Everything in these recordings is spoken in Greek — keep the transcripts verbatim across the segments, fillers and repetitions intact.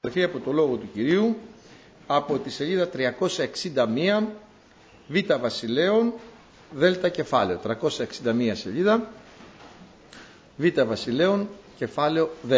Από το λόγο του Κυρίου από τη σελίδα τριακόσια εξήντα μία Β Βασιλέων Δ κεφάλαιο, τριακόσια εξήντα μία σελίδα, Β Βασιλέων κεφάλαιο Δ.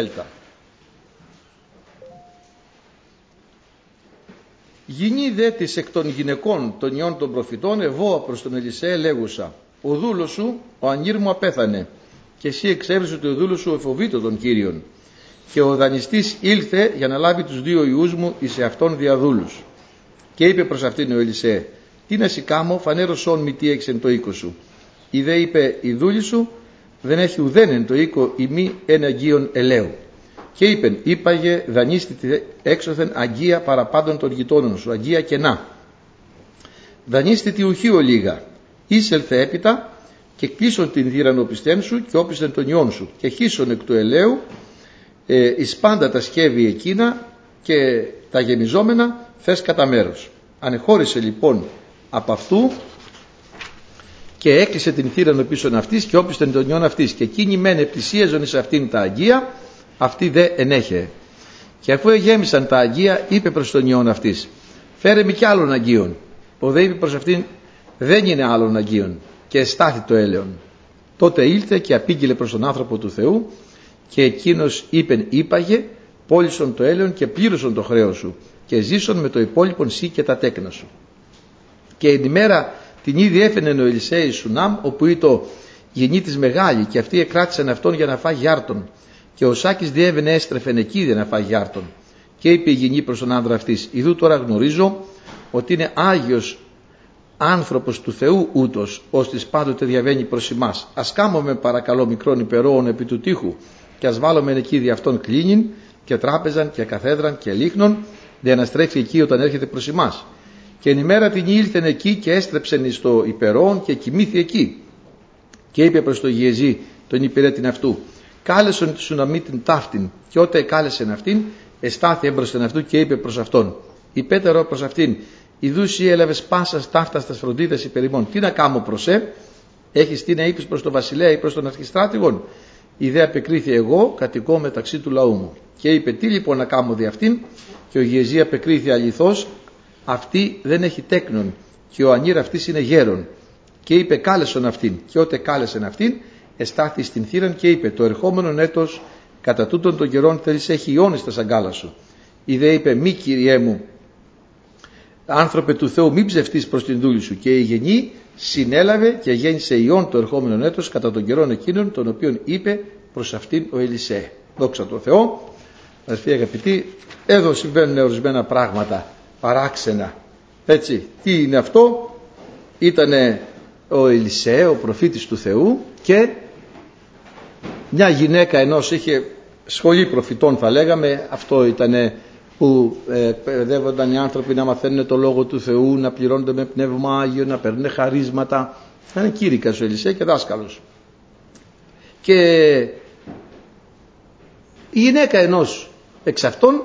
Γινή δε της εκ των γυναικών των ιών των προφητών ευώα προς τον Ελισέ λέγουσα: ο δούλος σου ο ανήρ μου απέθανε, και εσύ εξέβρισε ότι ο δούλος σου εφοβήτω τον Κύριον. Και ο δανειστής ήλθε για να λάβει τους δύο ιούς μου εις εαυτόν διαδούλους. Και είπε προς αυτήν ο Ελισέ: τι να σοι κάμω, φανέρωσόν μη τι έχεις εν το οίκο σου. Η δε είπε: η δούλη σου δεν έχει ουδέν εν το οίκο ημί εν αγίον ελαίου. Και είπεν: είπαγε δανείστη έξωθεν αγία παραπάντων των γειτόνων σου, αγία κενά. Δανείστη τη ουχή ολίγα. Είσελθε έπειτα και κλείσον την θύραν οπισθέν σου και όπισθεν των ιών σου, και χύσον εκ του ελαίου ε, εις πάντα τα σκεύη εκείνα και τα γεμιζόμενα θες κατά μέρος. Ανεχώρησε λοιπόν από αυτού και έκλεισε την θύραν πίσω αυτής και όπισθεν των ιών αυτής, και εκείνη μεν επλησίαζον εις αυτήν τα αγία, αυτή δε ενέχε. Και αφού εγέμισαν τα αγία, είπε προς τον ιών αυτής: φέρε μη κι άλλων αγίων. Ο δε είπε προς αυτήν: δεν είναι άλλων αγίων, και εστάθη το έλεον. Τότε ήλθε και απήγγειλε προς τον άνθρωπο του Θεού, και εκείνος είπεν: είπαγε, πώλησον το έλεον και πλήρωσον το χρέος σου, και ζήσον με το υπόλοιπον σύ και τα τέκνα σου. Και την ημέρα την ήδη έφαινε ο Ελισέης Σουνάμ, όπου ήτο γεννή της μεγάλη, και αυτοί εκράτησαν αυτόν για να φάγει άρτον. Και ο Σάκης διέβαινε έστρεφεν εκεί για να φάγει άρτον. Και είπε η γεννή προς τον άνδρα αυτής: ιδού τώρα γνωρίζω ότι είναι άγιος άνθρωπος του Θεού ούτως, ώστις πάντοτε διαβαίνει προς εμάς. Ας κάμουμε παρακαλώ μικρόν υπερόων επί του τείχου, και ας βάλουμε εκεί δι' αυτόν κλίνην και τράπεζαν και καθέδραν και λίχνον, για να στρέφει εκεί όταν έρχεται προς εμάς. Και εν ημέρα την ήλθεν εκεί και έστρεψεν εις το υπερόων και κοιμήθη εκεί. Και είπε προς το Γιεζή τον υπηρέτην αυτού: κάλεσον τη Σουναμή την ταύτην. Και ότε κάλεσεν αυτήν, εστάθη έμπροσθεν αυτού και είπε προς αυτόν: υπέτερο προς αυτήν, ιδού σύ έλαβες πάσα ταύτα στα φροντίδες υπερημών. Τι να κάμω προς σε, έχεις τι να είπεις προς τον βασιλέα ή προς τον αρχιστράτηγον? Η δε απεκρίθη: εγώ κατοικώ μεταξύ του λαού μου. Και είπε: τι λοιπόν να κάμω δι' αυτήν? Και ο Γιεζή απεκρίθη: αληθώς αυτή δεν έχει τέκνον, και ο ανήρ αυτής είναι γέρον. Και είπε: κάλεσον αυτήν. Και ότε κάλεσεν αυτήν, εστάθη στην θύραν και είπε: το ερχόμενον έτος κατά τούτων των καιρών θέλεις έχει ιών στα σαγκάλα σου. Η δε είπε: μη Κύριέ μου, άνθρωπε του Θεού, μη ψευτείς προς την δούλη σου. Και η γενή συνέλαβε και γέννησε ιών το ερχόμενον έτος κατά των καιρών εκείνων, τον οποίον είπε προς αυτήν ο Ελισέ. Δόξα τω Θεώ. Αδελφοί αγαπητοί, εδώ συμβαίνουν ορισμένα πράγματα παράξενα. Έτσι, τι είναι αυτό? Ήτανε ο Ελισέ, ο προφήτης του Θεού, και μια γυναίκα, ενός είχε σχολή προφητών θα λέγαμε, αυτό ήτανε που εκπαιδεύονταν οι άνθρωποι να μαθαίνουν το λόγο του Θεού, να πληρώνονται με πνεύμα Άγιο, να παίρνουν χαρίσματα. Ήταν κήρυκας ο Ελισέ και δάσκαλος. Και η γυναίκα ενός εξ αυτών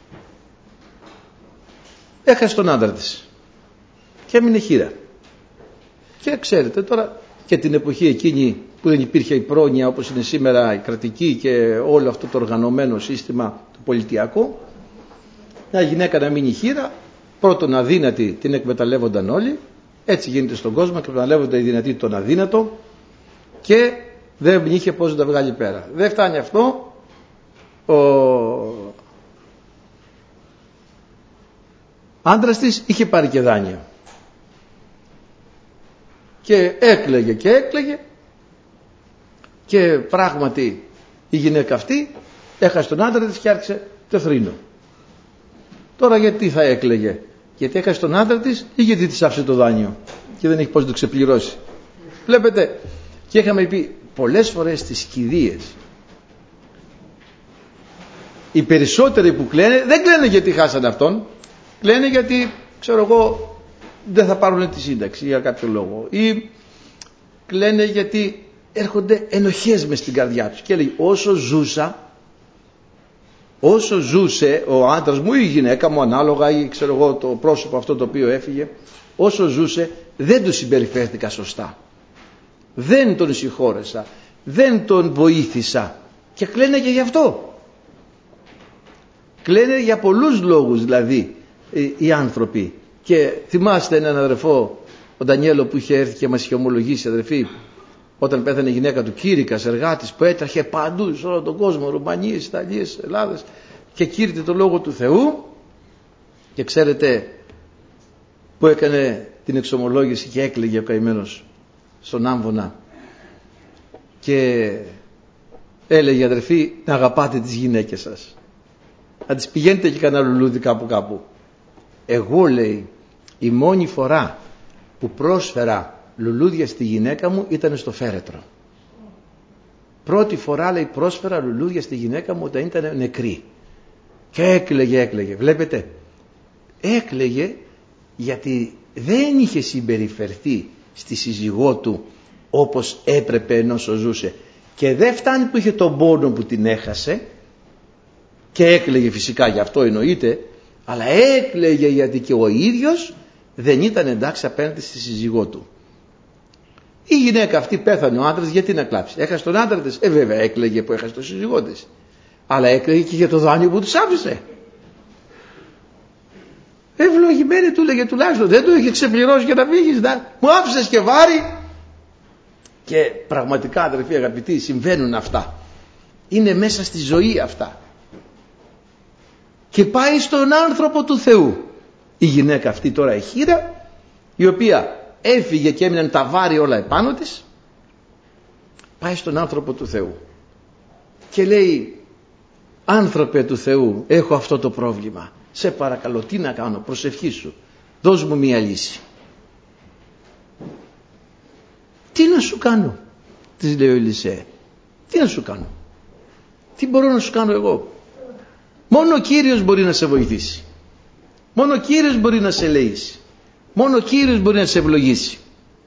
έχασε τον άντρα της και έμεινε χήρα. Και ξέρετε τώρα, και την εποχή εκείνη που δεν υπήρχε η πρόνοια όπως είναι σήμερα η κρατική και όλο αυτό το οργανωμένο σύστημα το πολιτιακό, μια γυναίκα να μείνει χήρα, πρώτον αδύνατη την εκμεταλλεύονταν όλοι, έτσι γίνεται στον κόσμο, εκμεταλλεύονται οι δυνατοί τον αδύνατο, και δεν είχε πώς να τα βγάλει πέρα. Δεν φτάνει αυτό, ο άντρας της είχε πάρει και δάνειο και έκλαιγε και έκλαιγε, και πράγματι η γυναίκα αυτή έχασε τον άντρα της και άρχισε το θρήνο. Τώρα γιατί θα έκλαιγε? Γιατί έχασε τον άντρα της ή γιατί της άφησε το δάνειο και δεν έχει πώς να το ξεπληρώσει? Βλέπετε, και είχαμε πει πολλές φορές στις κηδείες, οι περισσότεροι που κλαίνε δεν κλαίνε γιατί χάσανε αυτόν, κλαίνε γιατί ξέρω εγώ δεν θα πάρουν τη σύνταξη για κάποιο λόγο, ή κλαίνε γιατί έρχονται ενοχές μες στην καρδιά τους και λέει: όσο ζούσα, όσο ζούσε ο άντρας μου ή η γυναίκα μου ανάλογα, ή ξέρω εγώ το πρόσωπο αυτό το οποίο έφυγε, όσο ζούσε δεν του συμπεριφέρθηκα σωστά, δεν τον συγχώρεσα, δεν τον βοήθησα, και κλαίνε και γι' αυτό. Κλαίνε για πολλούς λόγους δηλαδή οι, οι άνθρωποι. Και θυμάστε έναν αδερφό, ο Ντανιέλο, που είχε έρθει και μας είχε ομολογήσει, αδερφοί, όταν πέθανε η γυναίκα του, κήρυκας, εργάτης, που έτρεχε παντού σε όλο τον κόσμο, Ρουμανίες, Ιταλίες, Ελλάδες, και κήρυτε το λόγο του Θεού. Και ξέρετε που έκανε την εξομολόγηση και έκλαιγε ο καημένος στον άμβονα και έλεγε, αδερφοί, να αγαπάτε τις γυναίκες σας, να τις πηγαίνετε και κανένα λουλούδι κάπου κάπου. Εγώ, λέει, η μόνη φορά που πρόσφερα λουλούδια στη γυναίκα μου ήταν στο φέρετρο. Πρώτη φορά, λέει, πρόσφερα λουλούδια στη γυναίκα μου όταν ήταν νεκρή. Και έκλαιγε, έκλαιγε. Βλέπετε, έκλαιγε γιατί δεν είχε συμπεριφερθεί στη σύζυγό του όπως έπρεπε ενώ ζούσε. Και δεν φτάνει που είχε τον πόνο που την έχασε, και έκλαιγε φυσικά, γι' αυτό εννοείται, αλλά έκλαιγε γιατί και ο ίδιος δεν ήταν εντάξει απέναντι στη σύζυγό του. Η γυναίκα αυτή πέθανε, ο άντρας γιατί να κλάψει? Έχασε τον άντρα της? Ε βέβαια έκλαιγε που έχασε τον σύζυγό της, αλλά έκλαιγε και για το δάνειο που τους άφησε. Ευλογημένη, του λέγε, τουλάχιστον δεν το είχε ξεπληρώσει για να φύγεις, να μου άφησες και βάρη. Και πραγματικά, αδερφοί αγαπητοί, συμβαίνουν αυτά. Είναι μέσα στη ζωή αυτά. Και πάει στον άνθρωπο του Θεού η γυναίκα αυτή τώρα, η χήρα, η οποία έφυγε και έμειναν τα βάρη όλα επάνω της. Πάει στον άνθρωπο του Θεού και λέει, άνθρωπε του Θεού, έχω αυτό το πρόβλημα, σε παρακαλώ, τι να κάνω? Προσευχή σου, δώσ' μου μία λύση. Τι να σου κάνω? Της λέει ο Ελισέ. Τι να σου κάνω? Τι μπορώ να σου κάνω εγώ? Μόνο ο Κύριος μπορεί να σε βοηθήσει. Μόνο ο Κύριος μπορεί να σε ελεήσει. Μόνο ο Κύριος μπορεί να σε ευλογήσει.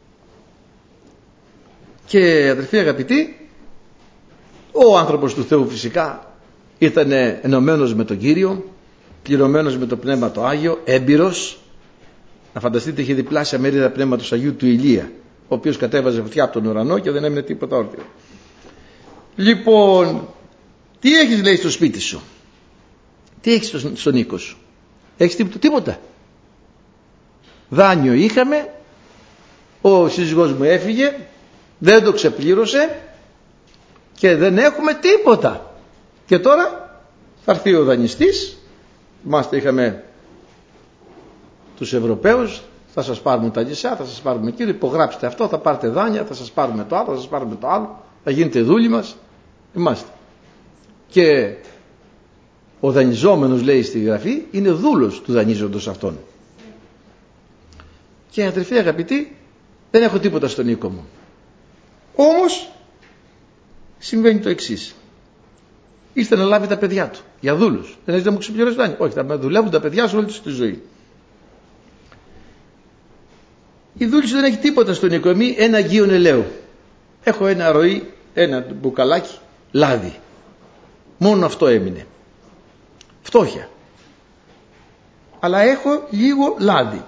Και αδερφοί αγαπητοί, ο άνθρωπος του Θεού φυσικά ήταν ενωμένος με τον Κύριο, πληρωμένος με το Πνεύμα το Άγιο, έμπειρος. Να φανταστείτε, είχε διπλάσια μερίδα Πνεύματος Αγίου του Ηλία, ο οποίος κατέβαζε φωτιά από τον ουρανό και δεν έμεινε τίποτα όρθιο. Λοιπόν, τι έχεις, λέει, στο σπίτι σου? Τι έχεις στο, στον οίκο σου? Έχεις τίποτα? Τίποτα. Δάνειο είχαμε, ο σύζυγός μου έφυγε, δεν το ξεπλήρωσε και δεν έχουμε τίποτα. Και τώρα θα έρθει ο δανειστής. Θυμάστε, είχαμε τους Ευρωπαίους, θα σας πάρουμε τα νησιά, θα σας πάρουμε εκεί, υπογράψτε αυτό, θα πάρετε δάνεια, θα σας πάρουμε το άλλο, θα σας πάρουμε το άλλο, θα γίνετε δούλοι μας. Είμαστε. Και ο δανειζόμενος, λέει στη Γραφή, είναι δούλος του δανείζοντος αυτόν. Και αδερφοί αγαπητοί, δεν έχω τίποτα στον οίκο μου. Όμως συμβαίνει το εξής. Ήρθε να λάβει τα παιδιά του για δούλους. Δεν έχετε να μου ξεπληρώσει δάνειο? Όχι, θα δουλεύουν τα παιδιά σου όλη τους τη ζωή. Η δούλη σου δεν έχει τίποτα στον οίκο. Εμεί ένα αγίον ελαίου. Έχω ένα ροή, ένα μπουκαλάκι λάδι. Μόνο αυτό έμεινε. Φτώχεια. Αλλά έχω λίγο λάδι.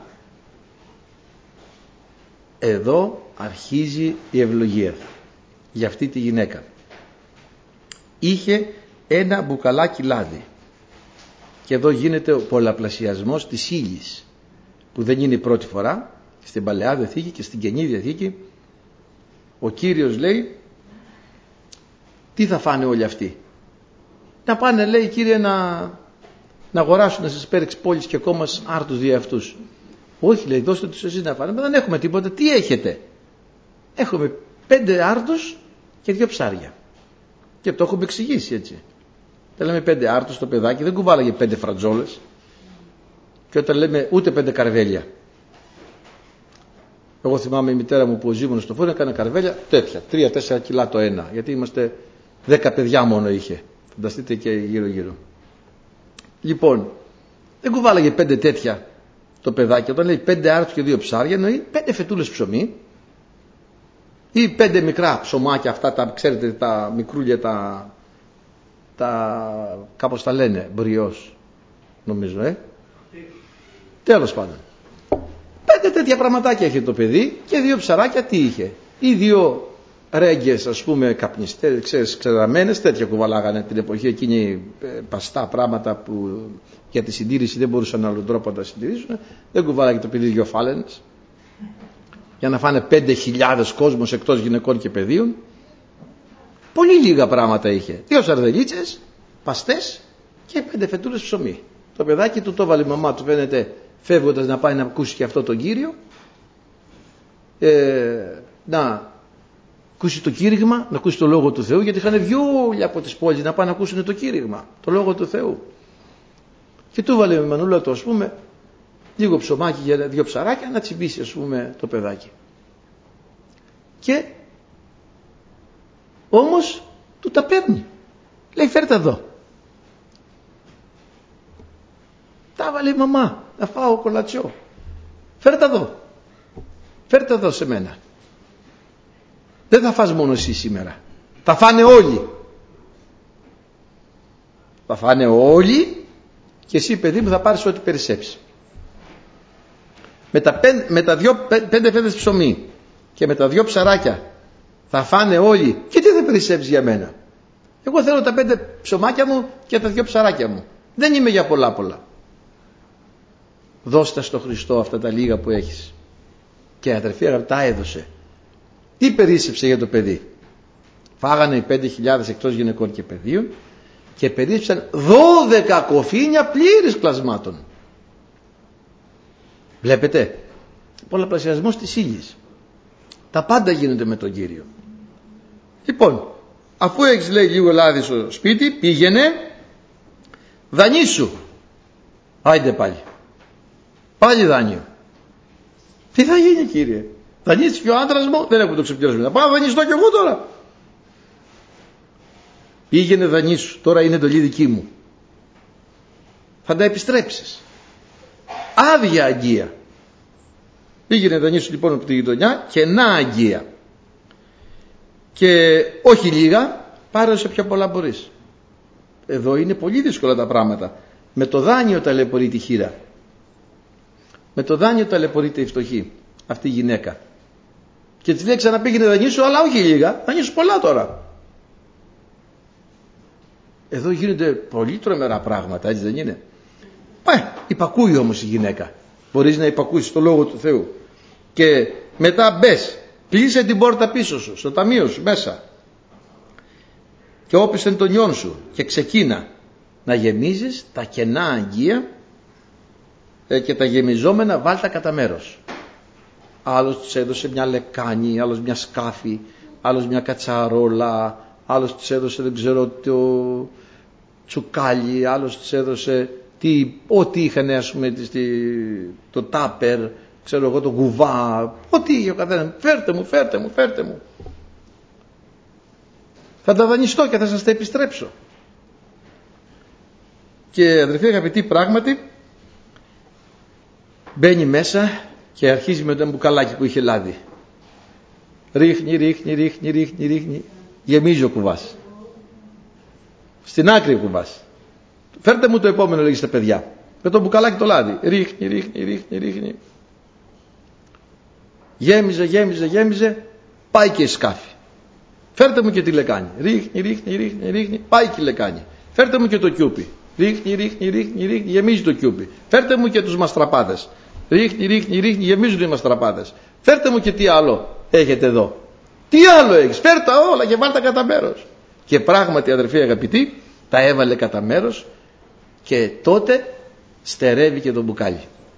Εδώ αρχίζει η ευλογία για αυτή τη γυναίκα. Είχε ένα μπουκαλάκι λάδι. Και εδώ γίνεται ο πολλαπλασιασμός της ύλης, που δεν είναι η πρώτη φορά. Στην Παλαιά Διαθήκη και στην Καινή Διαθήκη ο Κύριος λέει, τι θα φάνε όλοι αυτοί? Να πάνε, λέει, Κύριε, να, να αγοράσουν στις πέριξ πόλεις και κόμμας άρτους δια αυτούς. Όχι, λέει, δώστε τους εσείς να φάνε. Μα δεν έχουμε τίποτα. Τι έχετε? Έχουμε πέντε άρτους και δύο ψάρια. Και το έχουμε εξηγήσει έτσι. Δεν λέμε πέντε άρτους, το παιδάκι δεν κουβάλαγε πέντε φρατζόλες. Και όταν λέμε ούτε πέντε καρβέλια. Εγώ θυμάμαι η μητέρα μου που ζήμωνε στο φόρο έκανε καρβέλια τέτοια, τρία τέσσερα κιλά το ένα. Γιατί είμαστε δέκα παιδιά μόνο είχε. Φανταστείτε και γύρω γύρω. Λοιπόν, δεν κουβάλαγε πέντε τέτοια το παιδάκι. Όταν λέει πέντε άρτους και δύο ψάρια, εννοεί πέντε φετούλες ψωμί ή πέντε μικρά ψωμάκια, αυτά τα, ξέρετε, τα μικρούλια, τα, τα κάπως τα λένε, μπριός, νομίζω, ε. Τέλος πάντων. Πέντε τέτοια πραγματάκια είχε το παιδί και δύο ψαράκια τι είχε? Ή δύο ρέγγες, ας πούμε, καπνιστές, ξέρεις, ξεραμένες, τέτοια κουβαλάγανε την εποχή εκείνη, παστά πράγματα που για τη συντήρηση δεν μπορούσαν άλλον τρόπο να τα συντηρήσουν. Δεν κουβάλαγε το παιδί δυο φάλαινες για να φάνε πέντε χιλιάδες κόσμος εκτός γυναικών και παιδίων. Πολύ λίγα πράγματα είχε. Δύο σαρδελίτσες, παστές και πέντε φετούρες ψωμί. Το παιδάκι του το βάλε η μαμά του, φαίνεται, φεύγοντας να πάει να ακούσει και αυτό τον Κύριο, ε, να ακούσει το κήρυγμα, να ακούσει το Λόγο του Θεού, γιατί είχαν βγει όλοι από τις πόλεις να πάνε να ακούσουν το κήρυγμα, το Λόγο του Θεού. Και του βάλε η μανούλα του, ας πούμε, λίγο ψωμάκι για δύο ψαράκια να τσιμπήσει, ας πούμε, το παιδάκι. Και όμως του τα παίρνει. Λέει, φέρτε εδώ. Τα βάλε η μαμά, να φάω κολατσιό. Φέρτε εδώ. Φέρτε εδώ σε μένα. Δεν θα φας μόνο εσύ σήμερα. Θα φάνε όλοι. Θα φάνε όλοι και εσύ, παιδί μου, θα πάρεις ό,τι περισσέψει. Με τα, πεν, με τα δυο, πέντε φέδες ψωμί και με τα δυο ψαράκια θα φάνε όλοι. Και τι δεν περισσέψεις για μένα? Εγώ θέλω τα πέντε ψωμάκια μου και τα δυο ψαράκια μου. Δεν είμαι για πολλά πολλά. Δώσ' τα στο Χριστό αυτά τα λίγα που έχεις. Και αδερφοί αγαπητά, έδωσε. Τι περίσσεψε για το παιδί? Φάγανε οι πέντε χιλιάδες εκτός γυναικών και παιδίων και περίσσεψαν δώδεκα κοφίνια πλήρης κλασμάτων. Βλέπετε, πολλαπλασιασμός της ύλης. Τα πάντα γίνονται με τον Κύριο. Λοιπόν, αφού έχεις, λέει, λίγο λάδι στο σπίτι, πήγαινε, δανείσου. Άιντε πάλι. Πάλι δάνειο. Τι θα γίνει, Κύριε? Δανείστηκε ο άντρας μου, δεν έχω το ξεπληρώσουμε. Θα πάω να δανειστώ κι εγώ τώρα. Πήγαινε, δανείσου. Τώρα είναι εντολή δική μου. Θα τα επιστρέψεις. Άδεια αγγεία. Πήγαινε, δανείσου λοιπόν από τη γειτονιά και να αγγεία. Και όχι λίγα, πάρε όσο πιο πολλά μπορείς. Εδώ είναι πολύ δύσκολα τα πράγματα. Με το δάνειο ταλαιπωρεί τη χείρα. Με το δάνειο ταλαιπωρείται η φτωχή αυτή η γυναίκα. Και της λέει, ξαναπήγαινε δανείσου, αλλά όχι λίγα, δανείσου πολλά τώρα. Εδώ γίνονται πολύ τρομερά πράγματα, έτσι δεν είναι? Ε, υπακούει όμως η γυναίκα. Μπορείς να υπακούσεις το Λόγο του Θεού. Και μετά μπες, κλείσε την πόρτα πίσω σου, στο ταμείο σου μέσα. Και όπισθεν τον νιόν σου και ξεκίνα να γεμίζεις τα κενά αγγεία ε, και τα γεμιζόμενα βάλτα κατά μέρος. Άλλος της έδωσε μια λεκάνη, άλλος μια σκάφη, άλλος μια κατσαρόλα, άλλος της έδωσε, δεν ξέρω, το τσουκάλι, άλλος της έδωσε τι, ό,τι είχαν, ας πούμε, το τάπερ, ξέρω εγώ, το κουβά, ό,τι είχε ο καθένας. Φέρτε μου, φέρτε μου, φέρτε μου. Θα τα δανειστώ και θα σας τα επιστρέψω. Και αδερφοί αγαπητοί, πράγματι μπαίνει μέσα και αρχίζει με το μπουκαλάκι που είχε λάδι. Ρίχνει, ρίχνει, ρίχνει, ρίχνει, ρίχνει. Γεμίζει ο κουβάς. Στην άκρη ο κουβάς. Φέρτε μου το επόμενο, λέγει στα παιδιά. Με το μπουκαλάκι το λάδι. Ρίχνει, ρίχνει, ρίχνει, ρίχνει. Γέμιζε, γέμιζε, γέμιζε. Πάει και η σκάφη. Φέρτε μου και τη λεκάνη. Ρίχνει, ρίχνει, ρίχνει, ρίχνει. Πάει και η λεκάνη. Φέρτε μου και το κιούπι. Ρίχνει, ρίχνει, ρίχνει, ρίχνει. Γεμίζει το κιούπι. Φέρτε μου και τους μαστραπάδες. Ρίχνει, ρίχνει, ρίχνει. Γεμίζουν οι μαστραπάδες. Φέρτε μου και τι άλλο έχετε εδώ. Τι άλλο έχεις? Φέρτε τα όλα και βάλτε τα κατά μέρος. Και πράγματι, αδερφοί αγαπητοί, τα έβαλε κατά μέρος και τότε στερεύει και το μπουκάλι.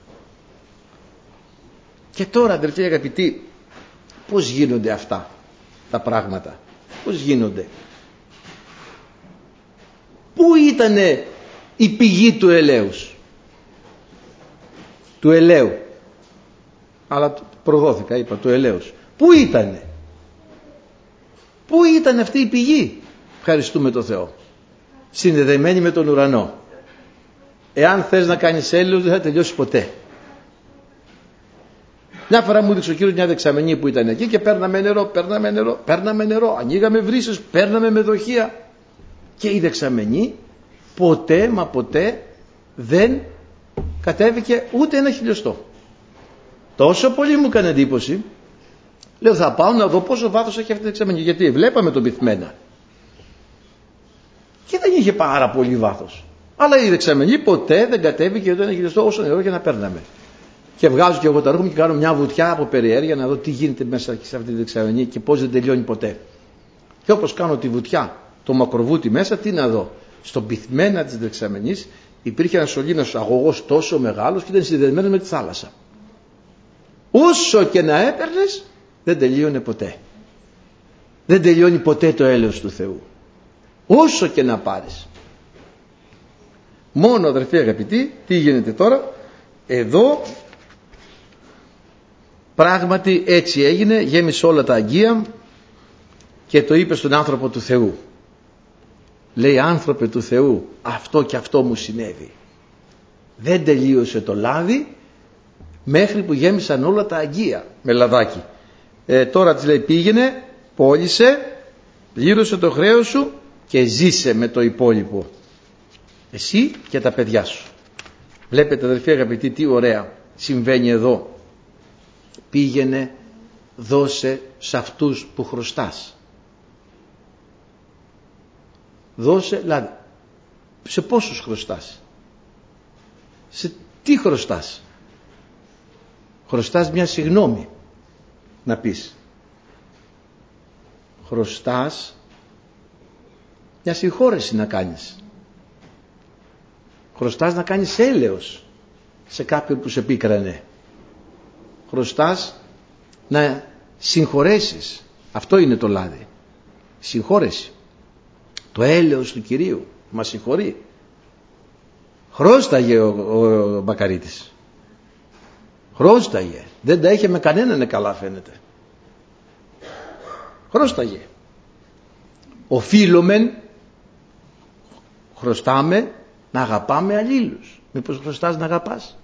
Και τώρα, αδερφοί αγαπητοί, πώς γίνονται αυτά τα πράγματα? Πώς γίνονται? Πού ήτανε η πηγή του ελέους? Του ελαίου. Αλλά προδόθηκα, είπα, του ελέους. Πού ήτανε? Πού ήταν αυτή η πηγή? Ευχαριστούμε τον Θεό. Συνδεδεμένη με τον ουρανό. Εάν θες να κάνεις έλεος, δεν θα τελειώσει ποτέ. Μια φορά μου έδειξε ο Κύριος μια δεξαμενή που ήταν εκεί και παίρναμε νερό, παίρναμε νερό, παίρναμε νερό, ανοίγαμε βρύσες, παίρναμε με δοχεία. Και η δεξαμενή ποτέ μα ποτέ δεν κατέβηκε ούτε ένα χιλιοστό. Τόσο πολύ μου έκανε εντύπωση. Λέω θα πάω να δω πόσο βάθος έχει αυτή η δεξαμενή. Γιατί βλέπαμε τον πυθμένα και δεν είχε πάρα πολύ βάθος. Αλλά η δεξαμενή ποτέ δεν κατέβηκε όταν γυριστό όσο νερό και να παίρναμε. Και βγάζω και εγώ τα ρούχα μου και κάνω μια βουτιά από περιέργεια να δω τι γίνεται μέσα σε αυτή τη δεξαμενή και πώς δεν τελειώνει ποτέ. Και όπως κάνω τη βουτιά, το μακροβούτι μέσα, τι να δω. Στον πυθμένα της δεξαμενής υπήρχε ένας σωλήνος αγωγός τόσο μεγάλος και ήταν συνδεδεμένος με τη θάλασσα. Όσο και να έπαιρνες δεν τελείωνε ποτέ. Δεν τελειώνει ποτέ το έλεος του Θεού. Όσο και να πάρεις. Μόνο, αδερφοί αγαπητοί, τι γίνεται τώρα? Εδώ πράγματι έτσι έγινε, γέμισε όλα τα αγγεία και το είπε στον άνθρωπο του Θεού. Λέει, άνθρωπε του Θεού, αυτό και αυτό μου συνέβη. Δεν τελείωσε το λάδι μέχρι που γέμισαν όλα τα αγγεία με λαδάκι. Ε, τώρα της λέει, πήγαινε, πώλησε, πλήρωσε το χρέος σου και ζήσε με το υπόλοιπο. Εσύ και τα παιδιά σου. Βλέπετε, αδελφοί αγαπητοί, τι ωραία συμβαίνει εδώ. Πήγαινε, δώσε σε αυτούς που χρωστάς. Δώσε, δηλαδή, σε πόσους χρωστάς? Σε τι χρωστάς? Χρωστάς μια συγγνώμη να πεις. Χρωστάς μια συγχώρεση να κάνεις. Χρωστάς να κάνεις έλεος σε κάποιον που σε πίκρανε. Χρωστάς να συγχωρέσεις. Αυτό είναι το λάδι. Συγχώρεση. Το έλεος του Κυρίου μας συγχωρεί. Χρώσταγε ο, ο, ο Μπακαρίτης. Χρώσταγε. Δεν τα είχε με κανέναν καλά φαίνεται. Χρώσταγε. Οφείλομεν, χρωστάμε να αγαπάμε αλλήλους. Μήπως χρωστάς να αγαπάς?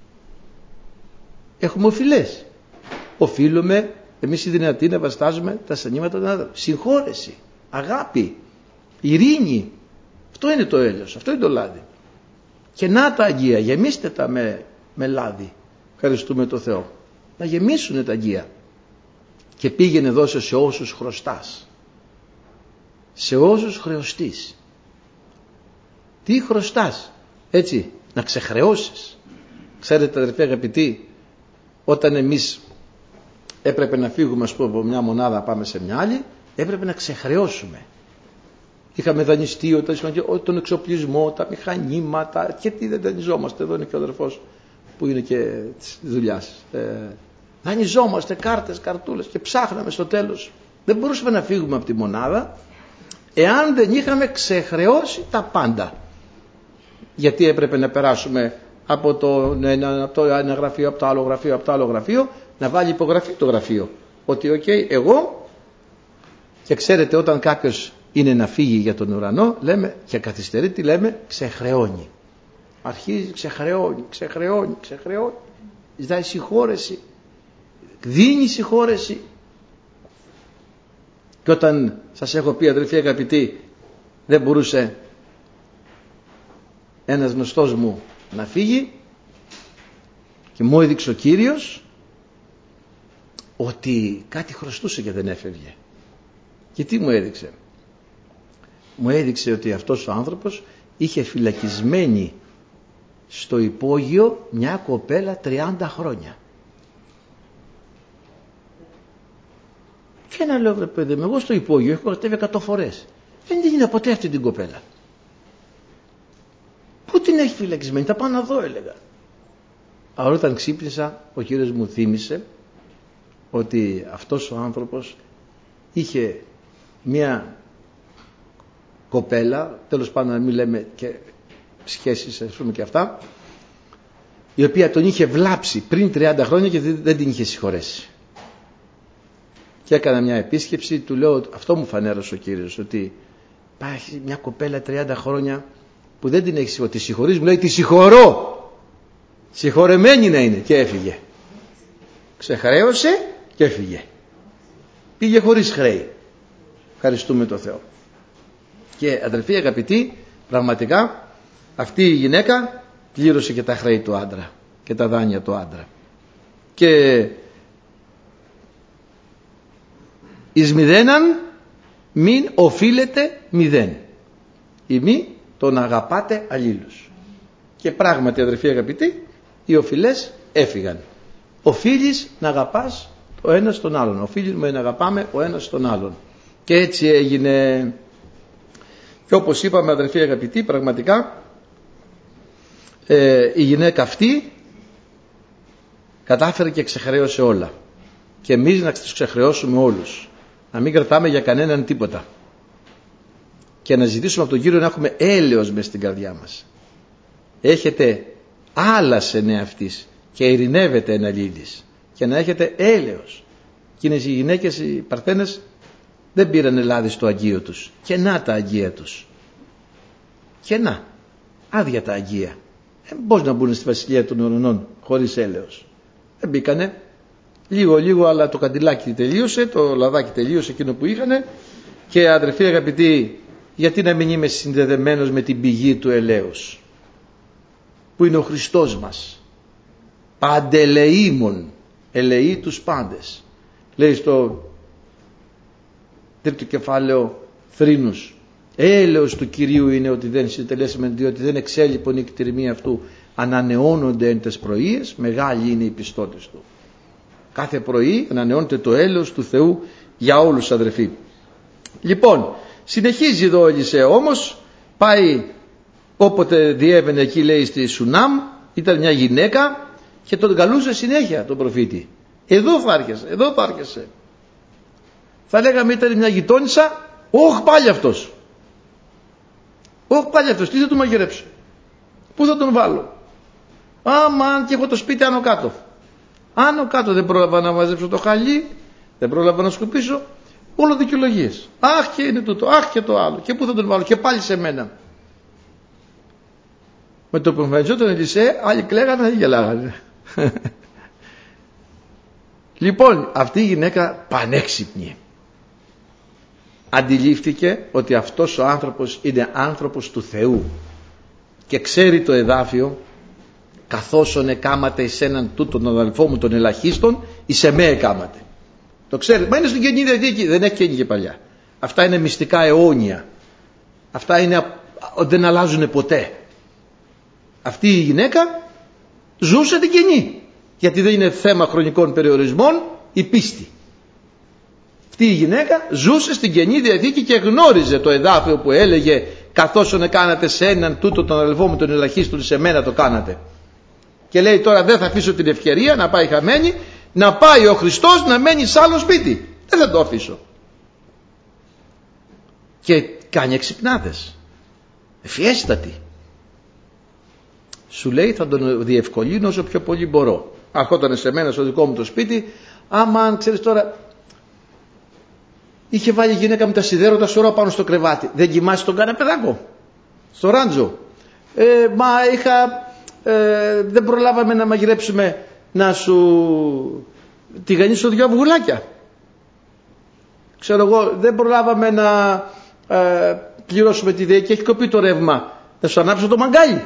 Έχουμε οφειλές. Οφείλουμε εμείς οι δυνατοί να βαστάζουμε τα στανήματα των άνθρωπων. Συγχώρεση, αγάπη, ειρήνη. Αυτό είναι το έλεος, αυτό είναι το λάδι. Και να τα αγγεία, γεμίστε τα με, με λάδι. Ευχαριστούμε το Θεό. Να γεμίσουν τα αγγεία. Και πήγαινε δώσε σε όσους χρωστάς. Σε όσους χρεωστείς. Τι χρωστάς? Έτσι, να ξεχρεώσεις. Ξέρετε, αδερφοί αγαπητοί, όταν εμείς έπρεπε να φύγουμε, ας πούμε, από μια μονάδα πάμε σε μια άλλη, έπρεπε να ξεχρεώσουμε. Είχαμε δανειστεί όταν, τον εξοπλισμό, τα μηχανήματα, και τι δεν δανειζόμαστε? Εδώ είναι και ο αδερφός που είναι και της δουλειάς. Ε, δανειζόμαστε κάρτες, καρτούλες και ψάχναμε στο τέλος. Δεν μπορούσαμε να φύγουμε από τη μονάδα εάν δεν είχαμε ξεχρεώσει τα πάντα. Γιατί έπρεπε να περάσουμε από το ένα, από το ένα γραφείο, από το άλλο γραφείο, από το άλλο γραφείο, να βάλει υπογραφή το γραφείο. Ότι οκ, okay, εγώ, και ξέρετε όταν κάποιος είναι να φύγει για τον ουρανό, λέμε, και καθυστερεί, τι λέμε? Ξεχρεώνει. Αρχίζει, ξεχρεώνει, ξεχρεώνει, ξεχρεώνει. Ζητάει συγχώρεση. Δίνει συγχώρεση. Και όταν σας έχω πει, αδελφοί αγαπητοί, δεν μπορούσε ένας γνωστός μου να φύγει και μου έδειξε ο Κύριος ότι κάτι χρωστούσε και δεν έφευγε. Και τι μου έδειξε? Μου έδειξε ότι αυτός ο άνθρωπος είχε φυλακισμένη στο υπόγειο μια κοπέλα τριάντα χρόνια. Και να λέω, βρε παιδί μου, εγώ στο υπόγειο έχω κατέβει εκατό φορές. Δεν έγινε ποτέ αυτή την κοπέλα. Πού την έχει φυλακισμένη? Θα πάω να δω, έλεγα. Αλλά όταν ξύπνησα, ο Κύριος μου θύμισε ότι αυτός ο άνθρωπος είχε μια κοπέλα, τέλος πάντων να μην λέμε και σχέσεις, ας πούμε, και αυτά, η οποία τον είχε βλάψει πριν τριάντα χρόνια και δεν την είχε συγχωρέσει. Και έκανα μια επίσκεψη, του λέω, αυτό μου φανέρωσε ο Κύριος, ότι υπάρχει μια κοπέλα τριάντα χρόνια που δεν την έχει συγχωρήσει. Τη συγχωρείς? Μου λέει, τη συγχωρώ. Συγχωρεμένη να είναι. Και έφυγε. Ξεχρέωσε και έφυγε. Πήγε χωρίς χρέη. Ευχαριστούμε το Θεό. Και αδελφοί αγαπητοί, πραγματικά αυτή η γυναίκα πλήρωσε και τα χρέη του άντρα και τα δάνεια του άντρα. Και εις μηδέναν μην οφείλετε μηδέν. Ή μη τον αγαπάτε αλλήλους. Και πράγματι, αδερφοί αγαπητοί, οι οφειλές έφυγαν. Οφείλεις να αγαπάς ο ένας τον άλλον. Οφείλουμε να αγαπάμε ο ένας τον άλλον. Και έτσι έγινε. Και όπως είπαμε, αδερφοί αγαπητοί, πραγματικά ε, η γυναίκα αυτή κατάφερε και ξεχρέωσε όλα. Και εμείς να τους ξεχρεώσουμε όλους. Να μην κρατάμε για κανέναν τίποτα. Και να ζητήσουμε από τον Κύριο να έχουμε έλεος μες στην καρδιά μας. Έχετε άλλας εν εαυτής και ειρηνεύετε εν αλλήλης. Και να έχετε έλεος. Εκείνες οι γυναίκες, οι Παρθένες, δεν πήραν λάδι στο αγγείο τους. Και να τα αγγεία τους. Και να, άδεια τα αγγεία. Ε, πώς να μπουν στη βασιλεία των ουρανών χωρίς έλεος. Δεν μπήκανε. Λίγο λίγο, αλλά το καντιλάκι τελείωσε, το λαδάκι τελείωσε εκείνο που είχανε. Και αδερφοί αγαπητοί, γιατί να μην είμαι συνδεδεμένος με την πηγή του ελέους, που είναι ο Χριστός μας. Παντελεήμων, ελεεί τους πάντες. Λέει στο τρίτο κεφάλαιο Θρήνους, έλεος του Κυρίου είναι ότι δεν συντελέσαμε, διότι δεν εξέλιπον η κτηρμή αυτού, ανανεώνονται εν τες πρωίες, μεγάλη είναι η πιστότης του. Κάθε πρωί ανανεώνεται το έλεος του Θεού για όλους, αδερφοί. Λοιπόν, συνεχίζει εδώ ο Ελισέο, όμως πάει όποτε διέβαινε εκεί, λέει, στη Σουνάμ, ήταν μια γυναίκα και τον καλούσε συνέχεια τον προφήτη. Εδώ θα έρχεσαι, εδώ θα έρχεσαι. Θα λέγαμε ήταν μια γειτόνισσα, όχ πάλι αυτός. Όχι πάλι αυτός, τι θα του μαγειρέψω, πού θα τον βάλω. Άμα και έχω το σπίτι άνω κάτω. Άνω κάτω, δεν πρόλαβα να μαζέψω το χαλί, δεν πρόλαβα να σκουπίσω. Όλο δικαιολογίες. Αχ και είναι τούτο, αχ και το άλλο. Και πού θα τον βάλω, και πάλι σε μένα. Με το που εμφανιζόταν τον Ελισέ, άλλοι κλαίγανε, άλλοι γελάγανε. Λοιπόν, αυτή η γυναίκα πανέξυπνη αντιλήφθηκε ότι αυτός ο άνθρωπος είναι άνθρωπος του Θεού και ξέρει το εδάφιο, καθόσον εκάματε εις έναν τούτον τον αδελφό μου των ελαχίστων, εις εμέ εκάματε. Το ξέρει, μα είναι στην Καινή Διαθήκη, δεν έχει Καινή και Παλιά. Αυτά είναι μυστικά αιώνια. Αυτά είναι, δεν αλλάζουν ποτέ. Αυτή η γυναίκα ζούσε την Καινή, γιατί δεν είναι θέμα χρονικών περιορισμών η πίστη. Αυτή η γυναίκα ζούσε στην Καινή Διαθήκη και γνώριζε το εδάφιο που έλεγε καθόσον εκάνατε σε έναν τούτο τον αδελφό μου τον ελαχίστων, σε μένα το κάνατε. Και λέει τώρα δεν θα αφήσω την ευκαιρία να πάει χαμένη, να πάει ο Χριστός να μένει σε άλλο σπίτι. Δεν θα το αφήσω. Και κάνει εξυπνάδες. Ευφιέστατη. Σου λέει θα τον διευκολύνω όσο πιο πολύ μπορώ. Αρχόταν σε μένα στο δικό μου το σπίτι. Άμα αν ξέρεις τώρα, είχε βάλει η γυναίκα με τα σιδέρωτα σωρό πάνω στο κρεβάτι. Δεν κοιμάσαι τον καναπεδάκο, στο ράντζο. Ε, μα είχα, ε, δεν προλάβαμε να μαγειρέψουμε, να σου τηγανίσω δυο αυγουλάκια. Ξέρω εγώ, δεν προλάβαμε να ε, πληρώσουμε τη ΔΕΗ και έχει κοπεί το ρεύμα. Θα σου ανάψω το μαγκάλι.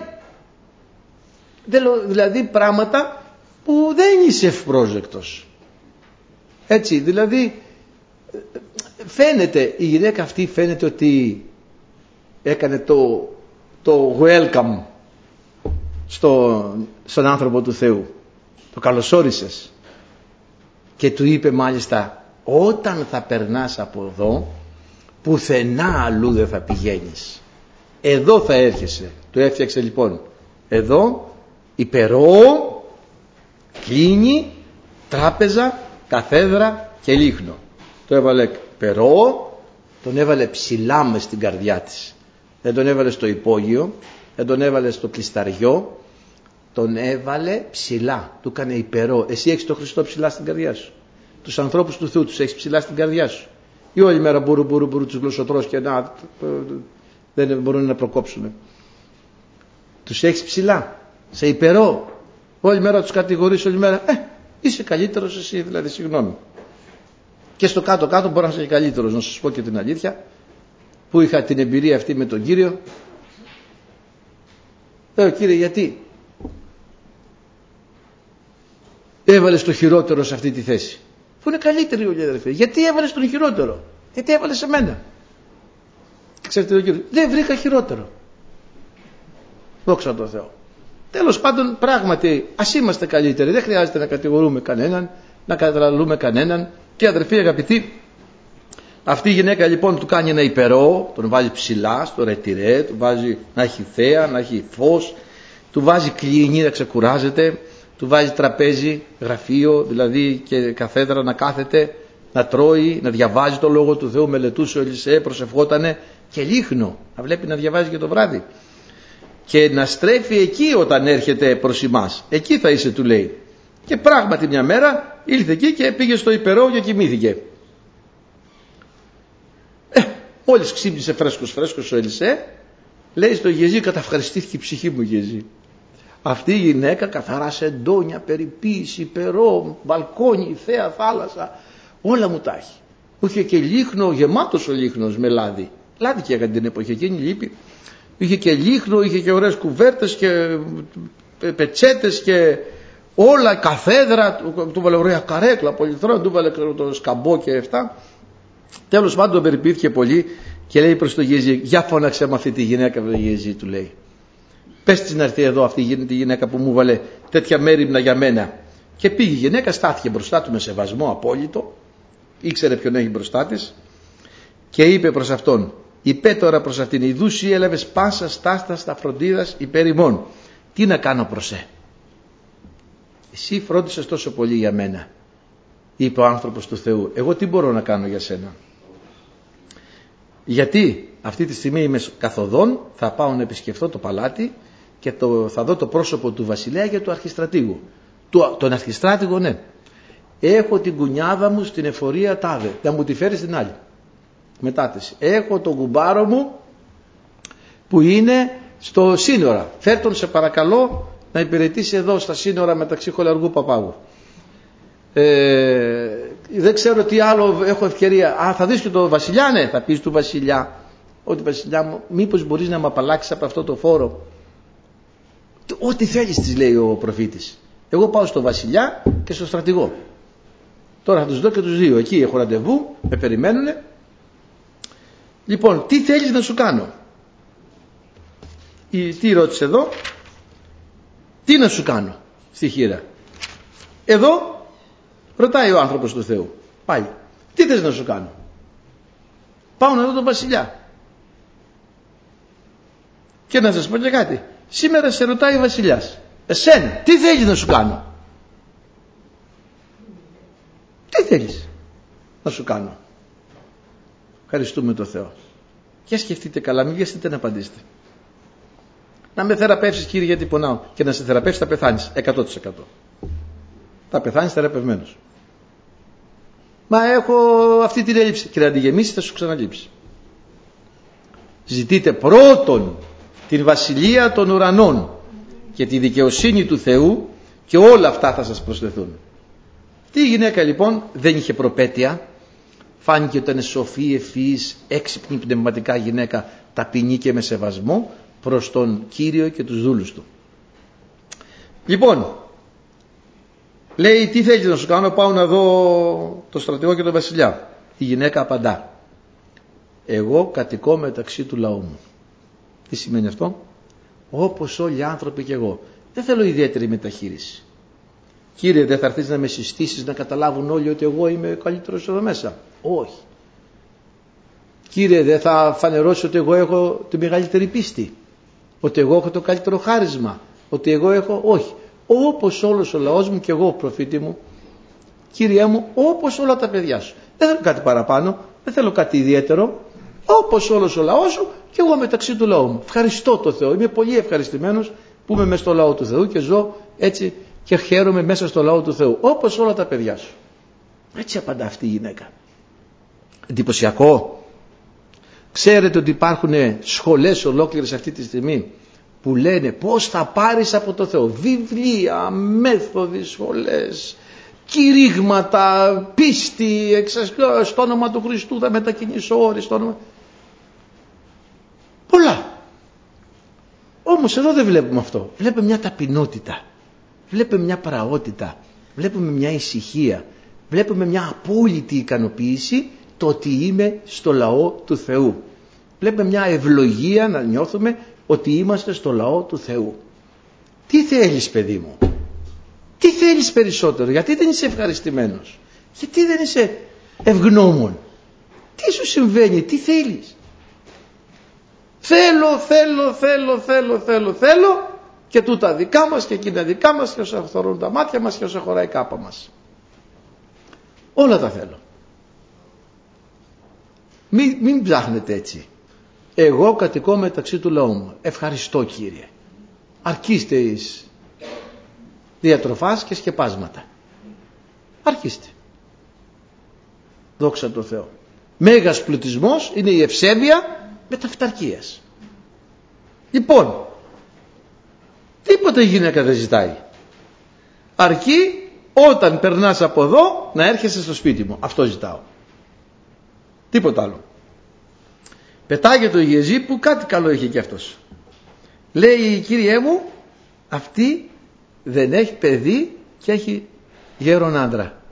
Δηλαδή πράγματα που δεν είσαι ευπρόσδεκτος. Έτσι, δηλαδή φαίνεται, η γυναίκα αυτή φαίνεται ότι έκανε το, το welcome στο, στον άνθρωπο του Θεού. Το καλωσόρισες. Και του είπε μάλιστα, όταν θα περνάς από εδώ, πουθενά αλλού δεν θα πηγαίνεις. Εδώ θα έρχεσαι. Το έφτιαξε λοιπόν. Εδώ υπερώ, κλίνη, τράπεζα, καθέδρα και λίχνο. Το έβαλε περό, τον έβαλε ψηλά μες στην καρδιά της. Δεν τον έβαλε στο υπόγειο, δεν τον έβαλε στο κλεισταριό, τον έβαλε ψηλά. Του έκανε υπερό. Εσύ έχεις τον Χριστό ψηλά στην καρδιά σου. Τους ανθρώπους του Θεού τους έχεις ψηλά στην καρδιά σου. Ή όλη μέρα μπορούν, μπορούν, μπορούν τους γλωσσοτρός και να, δεν μπορούν να προκόψουν. Τους έχεις ψηλά. Σε υπερώ. Όλη μέρα τους κατηγορείς, όλη μέρα. Ε, είσαι καλύτερος εσύ, δηλαδή, συγγνώμη. Και στο κάτω-κάτω μπορώ να είσαι καλύτερος, να σας πω και την αλήθεια, που είχα την εμπειρία αυτή με τον Κύριο. Λέω, Κύριε, γιατί έβαλες το χειρότερο σε αυτή τη θέση? Που είναι καλύτερη όλοι οι αδερφοί. Γιατί έβαλες τον χειρότερο? Γιατί έβαλες εμένα? Ξέρετε ο Κύριος, δεν βρήκα χειρότερο. Δόξα τω Θεώ. Τέλος πάντων, πράγματι, ας είμαστε καλύτεροι. Δεν χρειάζεται να κατηγορούμε κανέναν, να κατραλούμε κανέναν. Και αδερφοί αγαπητοί, αυτή η γυναίκα λοιπόν του κάνει ένα υπερό, τον βάζει ψηλά στο ρετυρέ, του βάζει να έχει θέα, να έχει φως, του βάζει κλίνη να ξεκουράζεται, του βάζει τραπέζι, γραφείο, δηλαδή και καθέδρα να κάθεται, να τρώει, να διαβάζει το Λόγο του Θεού, μελετούσε ο Ελισέ, προσευχότανε, και λίχνο, να βλέπει να διαβάζει και το βράδυ. Και να στρέφει εκεί όταν έρχεται προς εμάς. Εκεί θα είσαι, του λέει. Και πράγματι μια μέρα ήλθε εκεί και πήγε στο υπερό και κοιμήθηκε. Ε, μόλις ξύπνησε φρέσκος φρέσκος ο Ελισέ, λέει στο Γεζή, καταυχαριστήθηκε η ψυχή μου, Γεζή. Αυτή η γυναίκα καθαρά σε εντόνια, περιποίηση, υπερό, μπαλκόνι, θέα, θάλασσα, όλα μου τα έχει. Που είχε και λίχνο, γεμάτος ο λίχνος με λάδι. Λάδι και έκανε την εποχή εκείνη, λείπει. Είχε και λίχνο, είχε και ωραίες κουβέρτες και πετσέτες και όλα, καθέδρα, του, του βάλε ωραία καρέκλα, πολυθρόνα, του βάλε το σκαμπό και αυτά. Τέλος πάντων τον περιποιήθηκε πολύ και λέει προς τον Γεζή, για φώναξε με αυτή τη γυναίκα, τον Γεζή, του λέει. Πες της να έρθει εδώ αυτή τη γυναίκα που μου βάλε τέτοια μέριμνα για μένα. Και πήγε η γυναίκα, στάθηκε μπροστά του με σεβασμό απόλυτο, ήξερε ποιον έχει μπροστά της και είπε προς αυτόν, είπε τώρα προς αυτήν, η δούση έλαβες πάσα στάστα στα φροντίδας υπέρ ημών. Τι να κάνω προς ε? Εσύ φρόντισες τόσο πολύ για μένα, είπε ο άνθρωπος του Θεού. Εγώ τι μπορώ να κάνω για σένα? Γιατί αυτή τη στιγμή είμαι καθοδόν, θα πάω να επισκεφθώ το παλάτι και το, θα δω το πρόσωπο του βασιλέα και του αρχιστρατήγου. Του, τον αρχιστράτηγο, ναι. Έχω την κουνιάδα μου στην εφορία τάδε, να μου τη φέρει στην άλλη. Μετάθεση. Έχω τον κουμπάρο μου που είναι στο σύνορα. Φέρ τον σε παρακαλώ να υπηρετήσει εδώ στα σύνορα μεταξύ Χολαργού Παπάγου. Ε, δεν ξέρω τι άλλο έχω ευκαιρία. Α, θα δεις και το βασιλιά, ναι. Θα πεις του βασιλιά, ότι βασιλιά μου, μήπως μπορείς να με απαλλάξεις από αυτό το φόρο? Ό,τι θέλεις, της λέει ο προφήτης. Εγώ πάω στο βασιλιά και στο στρατηγό. Τώρα θα τους δω και τους δύο. Εκεί έχω ραντεβού, με περιμένουνε. Λοιπόν, τι θέλεις να σου κάνω? Η, τι ρώτησε εδώ? Τι να σου κάνω? Στη χείρα. Εδώ ρωτάει ο άνθρωπος του Θεού. Πάλι. Τι θες να σου κάνω? Πάω να δω τον βασιλιά. Και να σας πω και κάτι. Σήμερα σε ρωτάει ο βασιλιάς. Εσένα, τι θέλεις να σου κάνω? Τι θέλεις να σου κάνω? Ευχαριστούμε τον Θεό. Και σκεφτείτε καλά, μην βιαστείτε να απαντήσετε. Να με θεραπεύσεις, Κύριε, γιατί πονάω. Και να σε θεραπεύσεις θα πεθάνεις εκατό τοις εκατό. Θα πεθάνεις θεραπευμένος. Μα έχω αυτή την έλλειψη. Και να τη γεμίσεις, θα σου ξαναλείψει. Ζητείτε πρώτον την βασιλεία των ουρανών και τη δικαιοσύνη του Θεού και όλα αυτά θα σας προσθεθούν. Αυτή η γυναίκα λοιπόν δεν είχε προπέτεια. Φάνηκε ότι ήταν σοφή, ευφυής, έξυπνη πνευματικά γυναίκα, ταπεινή και με σεβασμό προς τον Κύριο και τους δούλους του. Λοιπόν, λέει, τι θέλεις να σου κάνω? Πάω να δω το στρατηγό και τον βασιλιά. Η γυναίκα απαντά, εγώ κατοικώ μεταξύ του λαού μου. Τι σημαίνει αυτό? Όπως όλοι οι άνθρωποι και εγώ. Δεν θέλω ιδιαίτερη μεταχείριση. Κύριε, δεν θα έρθεις να με συστήσεις να καταλάβουν όλοι ότι εγώ είμαι καλύτερος εδώ μέσα? Όχι. Κύριε, δεν θα φανερώσει ότι εγώ έχω τη μεγαλύτερη πίστη, ότι εγώ έχω το καλύτερο χάρισμα, ότι εγώ έχω? Όχι. Όπως όλος ο λαός μου και εγώ, προφήτη μου, Κύριε μου, όπως όλα τα παιδιά σου. Δεν θέλω κάτι παραπάνω, δεν θέλω κάτι ιδιαίτερο. Όπως όλος ο λαός σου και εγώ μεταξύ του λαού μου. Ευχαριστώ το Θεό. Είμαι πολύ ευχαριστημένος που είμαι μέσα στο λαό του Θεού και ζω έτσι και χαίρομαι μέσα στο λαό του Θεού. Όπως όλα τα παιδιά σου. Έτσι απαντά αυτή η γυναίκα. Εντυπωσιακό. Ξέρετε ότι υπάρχουν σχολές ολόκληρες αυτή τη στιγμή που λένε πώς θα πάρεις από το Θεό. Βιβλία, μέθοδοι, σχολές, κηρύγματα, πίστη, εξασπλώ, στο όνομα του Χριστού θα μετακινήσω όρις, στο όνομα... Πολλά. Όμως εδώ δεν βλέπουμε αυτό. Βλέπουμε μια ταπεινότητα. Βλέπουμε μια πραότητα. Βλέπουμε μια ησυχία. βλέπουμε μια απόλυτη ικανοποίηση το ότι είμαι στο λαό του Θεού. Βλέπουμε μια ευλογία να νιώθουμε ότι είμαστε στο λαό του Θεού. Τι θέλεις, παιδί μου? Τι θέλεις περισσότερο? Γιατί δεν είσαι ευχαριστημένος? Γιατί δεν είσαι ευγνώμων? Τι σου συμβαίνει? Τι θέλεις? Θέλω, θέλω, θέλω, θέλω, θέλω, θέλω και τούτα δικά μας και εκείνα δικά μας και όσα θωρούν τα μάτια μας και όσα χωράει η κάπα μας. Όλα τα θέλω. Μην, μην ψάχνετε έτσι. Εγώ κατοικώ μεταξύ του λαού μου. Ευχαριστώ, Κύριε. Αρκείστε εις διατροφάς και σκεπάσματα. Αρκείστε. Δόξα τω Θεώ. Μέγας πλουτισμός είναι η ευσέβεια μεταφυταρκίας. Λοιπόν, τίποτα η γυναίκα δεν ζητάει. Αρκεί όταν περνάς από εδώ να έρχεσαι στο σπίτι μου. Αυτό ζητάω. Τίποτα άλλο. Πετάγεται ο Γεζή που κάτι καλό είχε και αυτός. Λέει, Κύριέ μου, αυτή δεν έχει παιδί και έχει γέρον άντρα.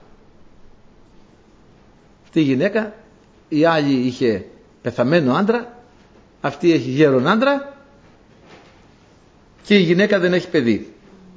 Αυτή η γυναίκα, η άλλη είχε πεθαμένο άντρα, αυτή έχει γέρον άντρα και η γυναίκα δεν έχει παιδί.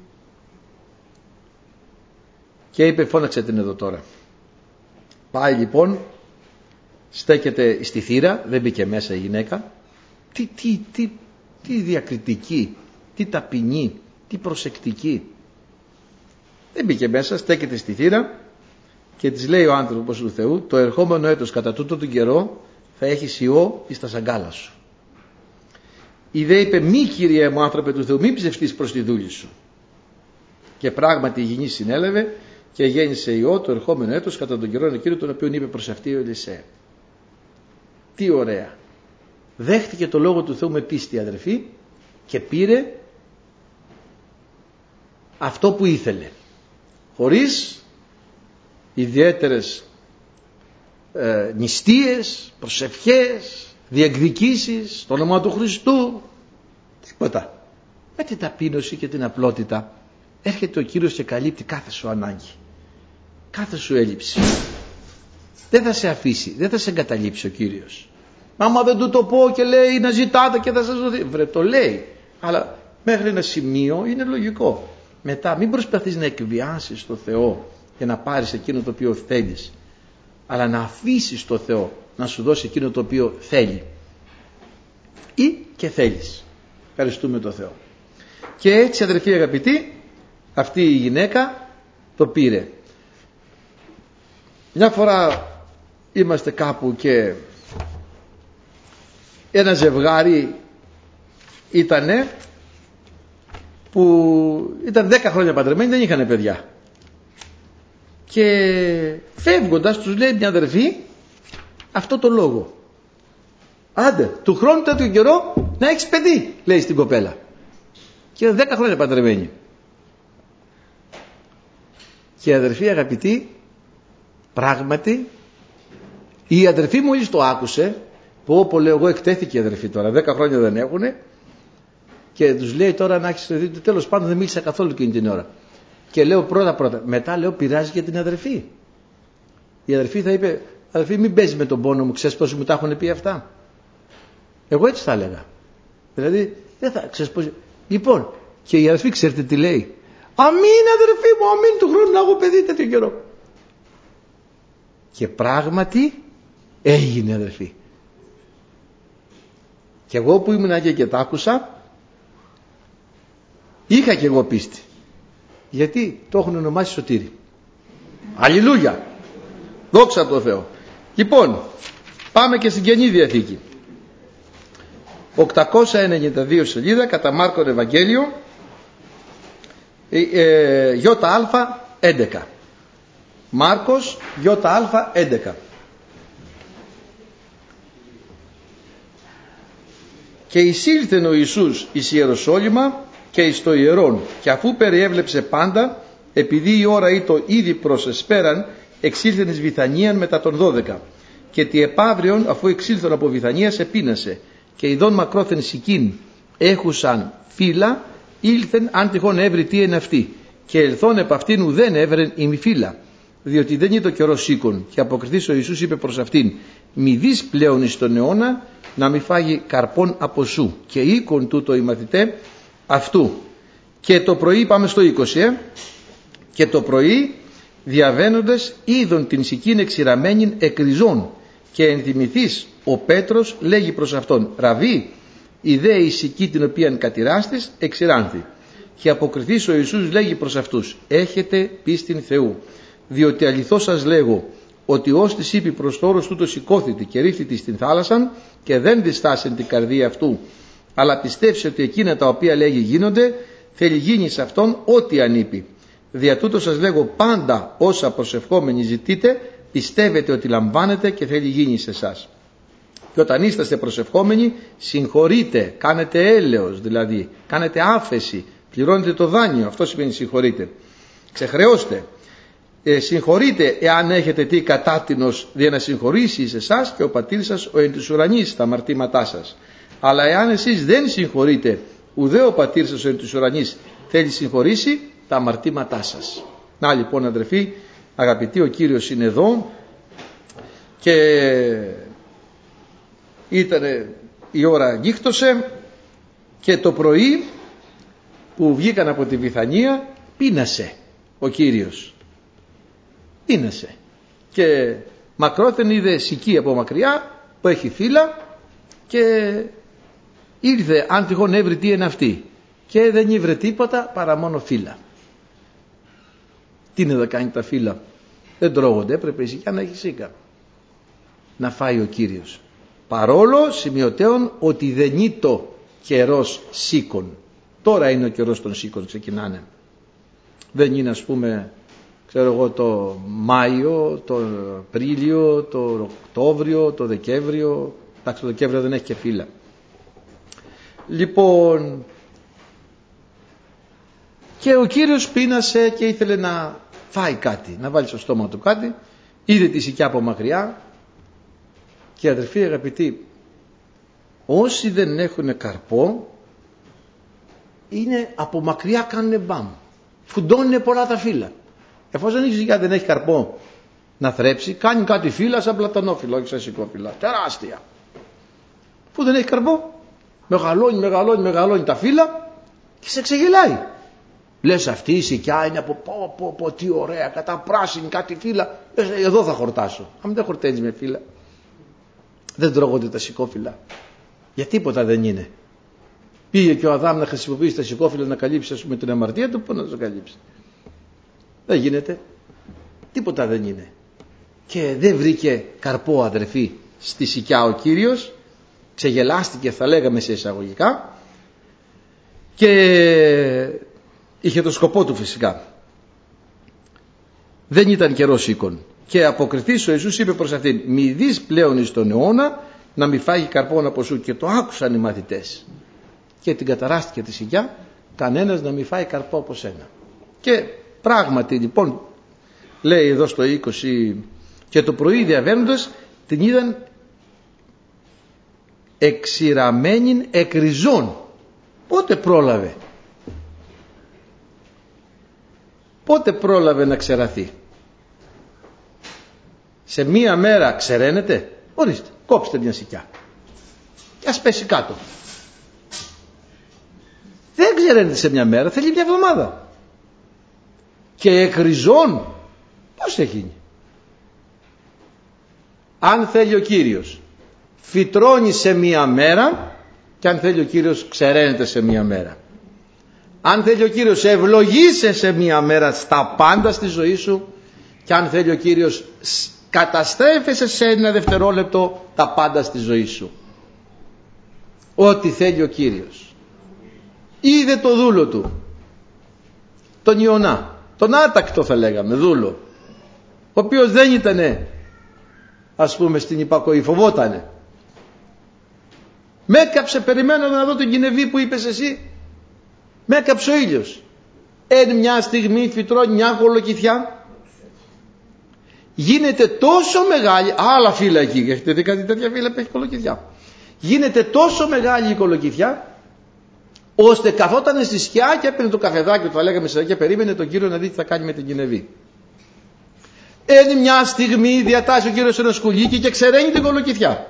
Και είπε, φώναξε την εδώ τώρα. Πάει λοιπόν, στέκεται στη θύρα, δεν μπήκε μέσα η γυναίκα. Τι, τι, τι, τι διακριτική, τι ταπεινή, τι προσεκτική. Δεν μπήκε μέσα, στέκεται στη θύρα και της λέει ο άνθρωπος του Θεού, το ερχόμενο έτος κατά τούτο τον καιρό θα έχεις ιό εις τα σαγκάλα σου. Η δε είπε, μη, Κύριε μου, άνθρωπε του Θεού, μη ψευστείς προς τη δούλη σου. Και πράγματι η γυνή συνέλευε και γέννησε ιό το ερχόμενο έτος κατά τον καιρό εκείνο τον οποίο είπε προς αυτή ο Ελισέ. Τι ωραία. Δέχτηκε το λόγο του Θεού με πίστη, αδερφή, και πήρε αυτό που ήθελε. Χωρίς ιδιαίτερες ε, νηστείες, προσευχές, διεκδικήσεις, στο όνομα του Χριστού. Τίποτα. Με την ταπείνωση και την απλότητα έρχεται ο Κύριος και καλύπτει κάθε σου ανάγκη, κάθε σου έλλειψη. Δεν θα σε αφήσει, δεν θα σε εγκαταλείψει ο Κύριος. Άμα δεν του το πω και λέει να ζητάτε και θα σας δοθεί. Βρε, το λέει, αλλά μέχρι ένα σημείο είναι λογικό. Μετά μην προσπαθείς να εκβιάσεις το Θεό για να πάρεις εκείνο το οποίο θέλεις, αλλά να αφήσεις το Θεό να σου δώσει εκείνο το οποίο θέλει ή και θέλεις. Ευχαριστούμε το Θεό. Και έτσι, αδερφοί αγαπητοί, αυτή η γυναίκα το πήρε. Μια φορά είμαστε κάπου και ένα ζευγάρι ήτανε που ήταν δέκα χρόνια παντρεμένοι, δεν είχαν παιδιά. Και φεύγοντας τους λέει μια αδερφή αυτό το λόγο. Άντε, του χρόνου τέτοιο καιρό να έχεις παιδί, λέει στην κοπέλα. Και δέκα χρόνια παντρεμένοι. Και η αδερφή αγαπητή, πράγματι, η αδερφή μόλις το άκουσε, που όπου λέω εγώ εκτέθηκε η αδερφή τώρα, δέκα χρόνια δεν έχουνε, και τους λέει τώρα να έχεις παιδί, τέλος πάντων δεν μίλησα καθόλου εκείνη την ώρα. Και λέω πρώτα πρώτα, μετά λέω πειράζει για την αδερφή. Η αδερφή θα είπε, αδερφή μην παίζει με τον πόνο μου, ξέρεις πώς μου τα έχουν πει αυτά. Εγώ έτσι θα έλεγα. Δηλαδή, δεν θα, ξέρεις πώς. Λοιπόν, και η αδερφή ξέρετε τι λέει. Αμήν αδερφή μου, αμήν του χρόνου να έχω παιδί τέτοιο καιρό. Και πράγματι έγινε αδερφή. Και εγώ που ήμουν και, και τα άκουσα, είχα και εγώ πίστη. Γιατί το έχουν ονομάσει Σωτήρι. Αλληλούια. Δόξα τω Θεώ. Λοιπόν, πάμε και στην Καινή Διαθήκη. οκτακόσια ενενήντα δύο σελίδα κατά Μάρκον Ευαγγέλιο, ε, ΙΑ έντεκα. Μάρκος ΙΑ έντεκα. Και εισήλθεν ο Ιησούς εις Ιεροσόλυμα και εις το ιερόν, και αφού περιέβλεψε πάντα, επειδή η ώρα ήτο ήδη προς εσπέραν, εξήλθεν εις Βιθανίαν μετά των δώδεκα. Και τη επαύριον, αφού εξήλθον από Βιθανίας, επίνασε. Και ειδών μακρόθεν σικήν έχουσαν φύλλα, ήλθεν αν τυχόν έβρι τι εν αυτή. Και ελθόν επ' αυτήν ουδέν έβρεν ημιφύλλα. διότι δεν είναι το καιρό σήκων. Και αποκριθείς ο Ιησούς είπε προς αυτήν, μη δεις πλέον εις τον αιώνα να μη φάγει καρπόν από σου. Και οίκον τούτο οι μαθητέ αυτού. Και το πρωί, πάμε στο είκοσι, ε, και το πρωί διαβαίνοντας είδον την σικήν εξηραμένην εκριζών, και ενθυμηθείς ο Πέτρος λέγει προς αυτόν, Ραβί, η δε η σική την οποίαν κατηράστης εξηράνθη. Και αποκριθείς ο Ιησούς λέγει προς αυτούς, έχετε πίστην Θεού, διότι αληθώς σας λέγω ότι ως της είπε προς το όρος τούτο σηκώθητη και ρίφθητη στην θάλασσαν και δεν διστάσεν την καρδία αυτού, αλλά πιστέψει ότι εκείνα τα οποία λέγει γίνονται, θέλει γίνει σε αυτόν ό,τι αν είπε. Δια τούτο σας λέγω πάντα όσα προσευχόμενοι ζητείτε, πιστεύετε ότι λαμβάνετε και θέλει γίνει σε εσάς. Και όταν είσαστε προσευχόμενοι, συγχωρείτε, κάνετε έλεος, δηλαδή κάνετε άφεση, πληρώνετε το δάνειο, αυτό σημαίνει συγχωρείτε. Ξεχρεώστε. Ε, συγχωρείτε εάν έχετε τι κατάτινος δια να συγχωρήσει σε εσάς και ο πατήρ σας ο εν της ουρανής τα αμαρτήματά σας. Αλλά εάν εσείς δεν συγχωρείτε, ουδέ ο πατήρ σας ο εν της ουρανής θέλει συγχωρήσει τα αμαρτήματά σας. Να λοιπόν αδερφοί, αγαπητοί, ο Κύριος είναι εδώ και ήταν η ώρα νύχτωσε και το πρωί που βγήκαν από τη Βιθανία πείνασε ο Κύριος. Πείνασε και μακρόθεν είδε σική από μακριά που έχει φύλλα και ήρθε αν τυχόν έβρει τι είναι αυτή και δεν ήβρε τίποτα παρά μόνο φύλλα. Τι είναι να κάνει τα φύλλα, δεν τρώγονται, έπρεπε η σικιά να έχει σίκα να φάει ο Κύριος, παρόλο σημειωτέων ότι δεν είναι το καιρός σίκων. Τώρα είναι ο καιρός των σίκων, ξεκινάνε, δεν είναι ας πούμε ξέρω εγώ το Μάιο, το Απρίλιο, το Οκτώβριο, το Δεκέμβριο. Εντάξει, το Δεκέμβριο δεν έχει και φύλλα. Λοιπόν, και ο Κύριος πείνασε και ήθελε να φάει κάτι, να βάλει στο στόμα του κάτι. Είδε τη σικιά από μακριά και αδερφοί αγαπητοί, όσοι δεν έχουν καρπό είναι από μακριά, κάνουν μπαμ, φουντώνουν πολλά τα φύλλα. Εφόσον η σικιά δεν έχει καρπό να θρέψει, κάνει κάτι φύλλα σαν πλατανόφυλλα, όχι σαν σικόφυλλα, τεράστια. Που δεν έχει καρπό, μεγαλώνει, μεγαλώνει, μεγαλώνει τα φύλλα και σε ξεγελάει. Λες αυτή η σικιά είναι από πω, πω, πω, τι ωραία, κατά πράσινη, κάτι φύλλα. Λες, εδώ θα χορτάσω. Αν δεν χορταίνεις με φύλλα, δεν τρώγονται τα σικόφυλλα. Για τίποτα δεν είναι. Πήγε και ο Αδάμ να χρησιμοποιήσει τα σικόφυλλα να καλύψει, ας πούμε, την αμαρτία του, πού να το καλύψει. Δεν γίνεται. Τίποτα δεν είναι. Και δεν βρήκε καρπό, αδερφοί, στη σικιά ο Κύριος. Ξεγελάστηκε, θα λέγαμε σε εισαγωγικά, και είχε το σκοπό του φυσικά. Δεν ήταν καιρός σίκων. Και αποκριθείς ο Ιησούς είπε προς αυτήν, μη δεις πλέον εις τον αιώνα να μη φάγει καρπόν από σου. Και το άκουσαν οι μαθητές και την καταράστηκε τη σικιά, κανένας να μη φάει καρπό από σένα. Και πράγματι λοιπόν λέει εδώ στο είκοσι, και το πρωί διαβαίνοντας την είδαν εξηραμένην εκριζών. Πότε πρόλαβε πότε πρόλαβε να ξεραθεί? Σε μία μέρα ξεραίνεται? Ορίστε, κόψτε μια σικιά και ας πέσει κάτω. Δεν ξεραίνεται σε μια μέρα, θέλει μια εβδομάδα. Και εκριζών πώς θα γίνει? Αν θέλει ο Κύριος φυτρώνει σε μία μέρα, και αν θέλει ο Κύριος ξεραίνεται σε μία μέρα. Αν θέλει ο Κύριος ευλογείσαι σε μία μέρα στα πάντα στη ζωή σου, και αν θέλει ο Κύριος καταστρέφεσαι σε ένα δευτερόλεπτο τα πάντα στη ζωή σου. Ό,τι θέλει ο Κύριος. Είδε το δούλο του, τον Ιωνά, τον άτακτο θα λέγαμε δούλο, ο οποίος δεν ήτανε ας πούμε στην υπακοή, φοβότανε. Με έκαψε, περιμένω να δω την Κινεβή που είπες εσύ. Με έκαψε ο ήλιος. Εν μια στιγμή φυτρώνει μια κολοκυθιά. Γίνεται τόσο μεγάλη, άλλα φύλλα εκεί, έχετε δει κάτι τέτοια φύλλα που έχει κολοκυθιά. Γίνεται τόσο μεγάλη η κολοκυθιά, ώστε καθόταν στη σκιά και έπαιρνε το καφεδάκι του, θα λέγαμε σε και περίμενε τον Κύριο να δει τι θα κάνει με την Κινεβή. Εν μια στιγμή διατάσσει ο Κύριος ένα σκουλίκι και ξεραίνει την κολοκυθιά.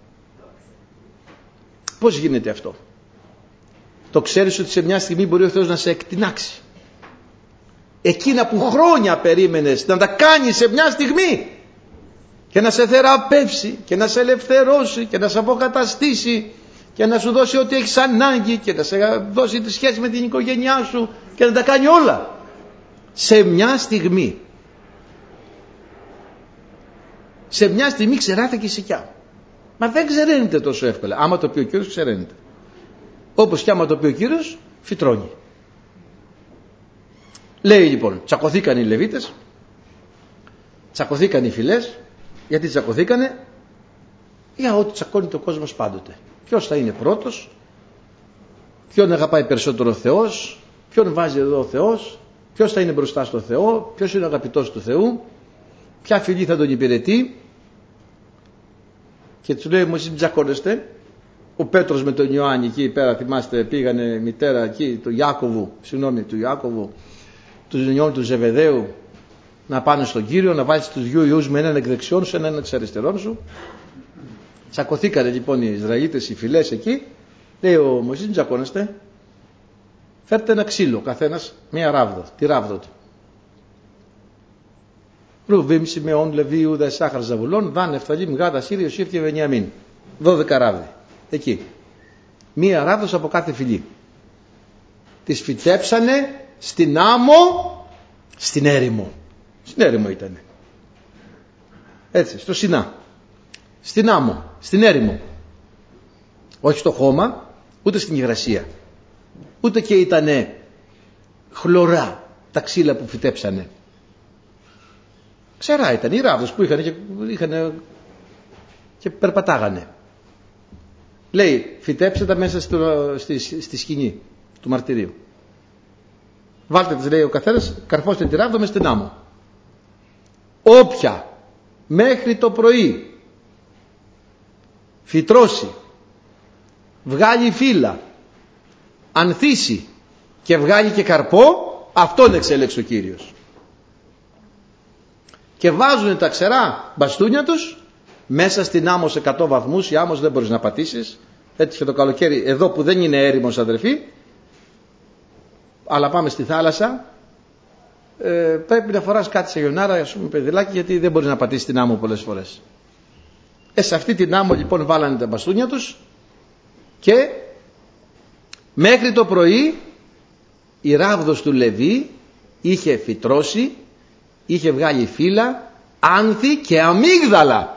Πώς γίνεται αυτό? Το ξέρεις ότι σε μια στιγμή μπορεί ο Θεός να σε εκτινάξει. Εκείνα που χρόνια περίμενες να τα κάνει σε μια στιγμή και να σε θεραπεύσει και να σε ελευθερώσει και να σε αποκαταστήσει και να σου δώσει ό,τι έχεις ανάγκη και να σε δώσει τη σχέση με την οικογένειά σου και να τα κάνει όλα σε μια στιγμή. Σε μια στιγμή ξεράθηκε η σικιά. Μα δεν ξεραίνεται τόσο εύκολα. Άμα το πει ο Κύριος, ξεραίνεται. Όπως και άμα το πει ο Κύριος, φυτρώνει. Λέει λοιπόν, τσακωθήκαν οι Λεβίτες, τσακωθήκαν οι φυλές. Γιατί τσακωθήκανε? Για ό,τι τσακώνει το κόσμος πάντοτε. Ποιος θα είναι πρώτος, ποιον αγαπάει περισσότερο ο Θεός, ποιον βάζει εδώ ο Θεός, ποιος θα είναι μπροστά στο Θεό, ποιος είναι ο αγαπητός του Θεού, ποια φυλή θα τον υπηρετεί. Και του λέει, μου εσείς μην τσακώνεστε. Ο Πέτρος με τον Ιωάννη εκεί πέρα, θυμάστε, πήγανε μητέρα εκεί του Ιάκωβου, συγγνώμη, του Ιάκωβου, του Ζενιών του Ζεβεδαίου, να πάνε στον Κύριο, να βάλεις τους δυο ιούς με έναν εκ δεξιών σου, έναν εξ αριστερών σου. Τσακωθήκανε λοιπόν οι Ισραηλίτες, οι φυλές εκεί. Λέει ο Μωυσής, μην τσακώνεστε. Φέρτε ένα ξύλο, καθένας μία ράβδο, τη ράβδο του. Ρουβίμ, Σιμεών, Λεβί, Ιούδα, Ισάχαρ, Ζαβουλών, Δάν, Νεφθαλήμ, Γάδ, Ασσύρ, Ιωσήφ και Βενιαμίν. Δώδεκα ράβδοι. Εκεί. Μία ράβδος από κάθε φυλή. Τις φυτέψανε στην άμμο, στην έρημο. Στην έρημο ήτανε. Έτσι, στο Σινά. Στην άμμο, στην έρημο. Όχι στο χώμα, ούτε στην υγρασία. Ούτε και ήτανε χλωρά τα ξύλα που φυτέψανε. Ξερά ήταν οι ράβδος που είχαν και, είχαν και περπατάγανε. Λέει, φυτέψτε τα μέσα στο, στη, στη σκηνή του μαρτυρίου. Βάλτε τις, λέει ο καθένας, καρφώστε τη ράβδο μες στην άμμο. Όποια μέχρι το πρωί φυτρώσει, βγάλει φύλλα, ανθίσει και βγάλει και καρπό, αυτόν εξέλεξε ο Κύριος. Και βάζουν τα ξερά μπαστούνια τους μέσα στην άμμο σε εκατό βαθμούς. Η άμμος δεν μπορείς να πατήσεις. Έτσι και το καλοκαίρι, εδώ που δεν είναι έρημος αδερφοί, αλλά πάμε στη θάλασσα, ε, πρέπει να φοράς κάτι σε γιονάρα, ας πούμε παιδιλάκι, γιατί δεν μπορείς να πατήσεις την άμμο πολλές φορές. Ε, σε αυτή την άμμο λοιπόν βάλανε τα μπαστούνια τους και μέχρι το πρωί η ράβδος του Λεβί είχε φυτρώσει, είχε βγάλει φύλλα, άνθη και αμύγδαλα.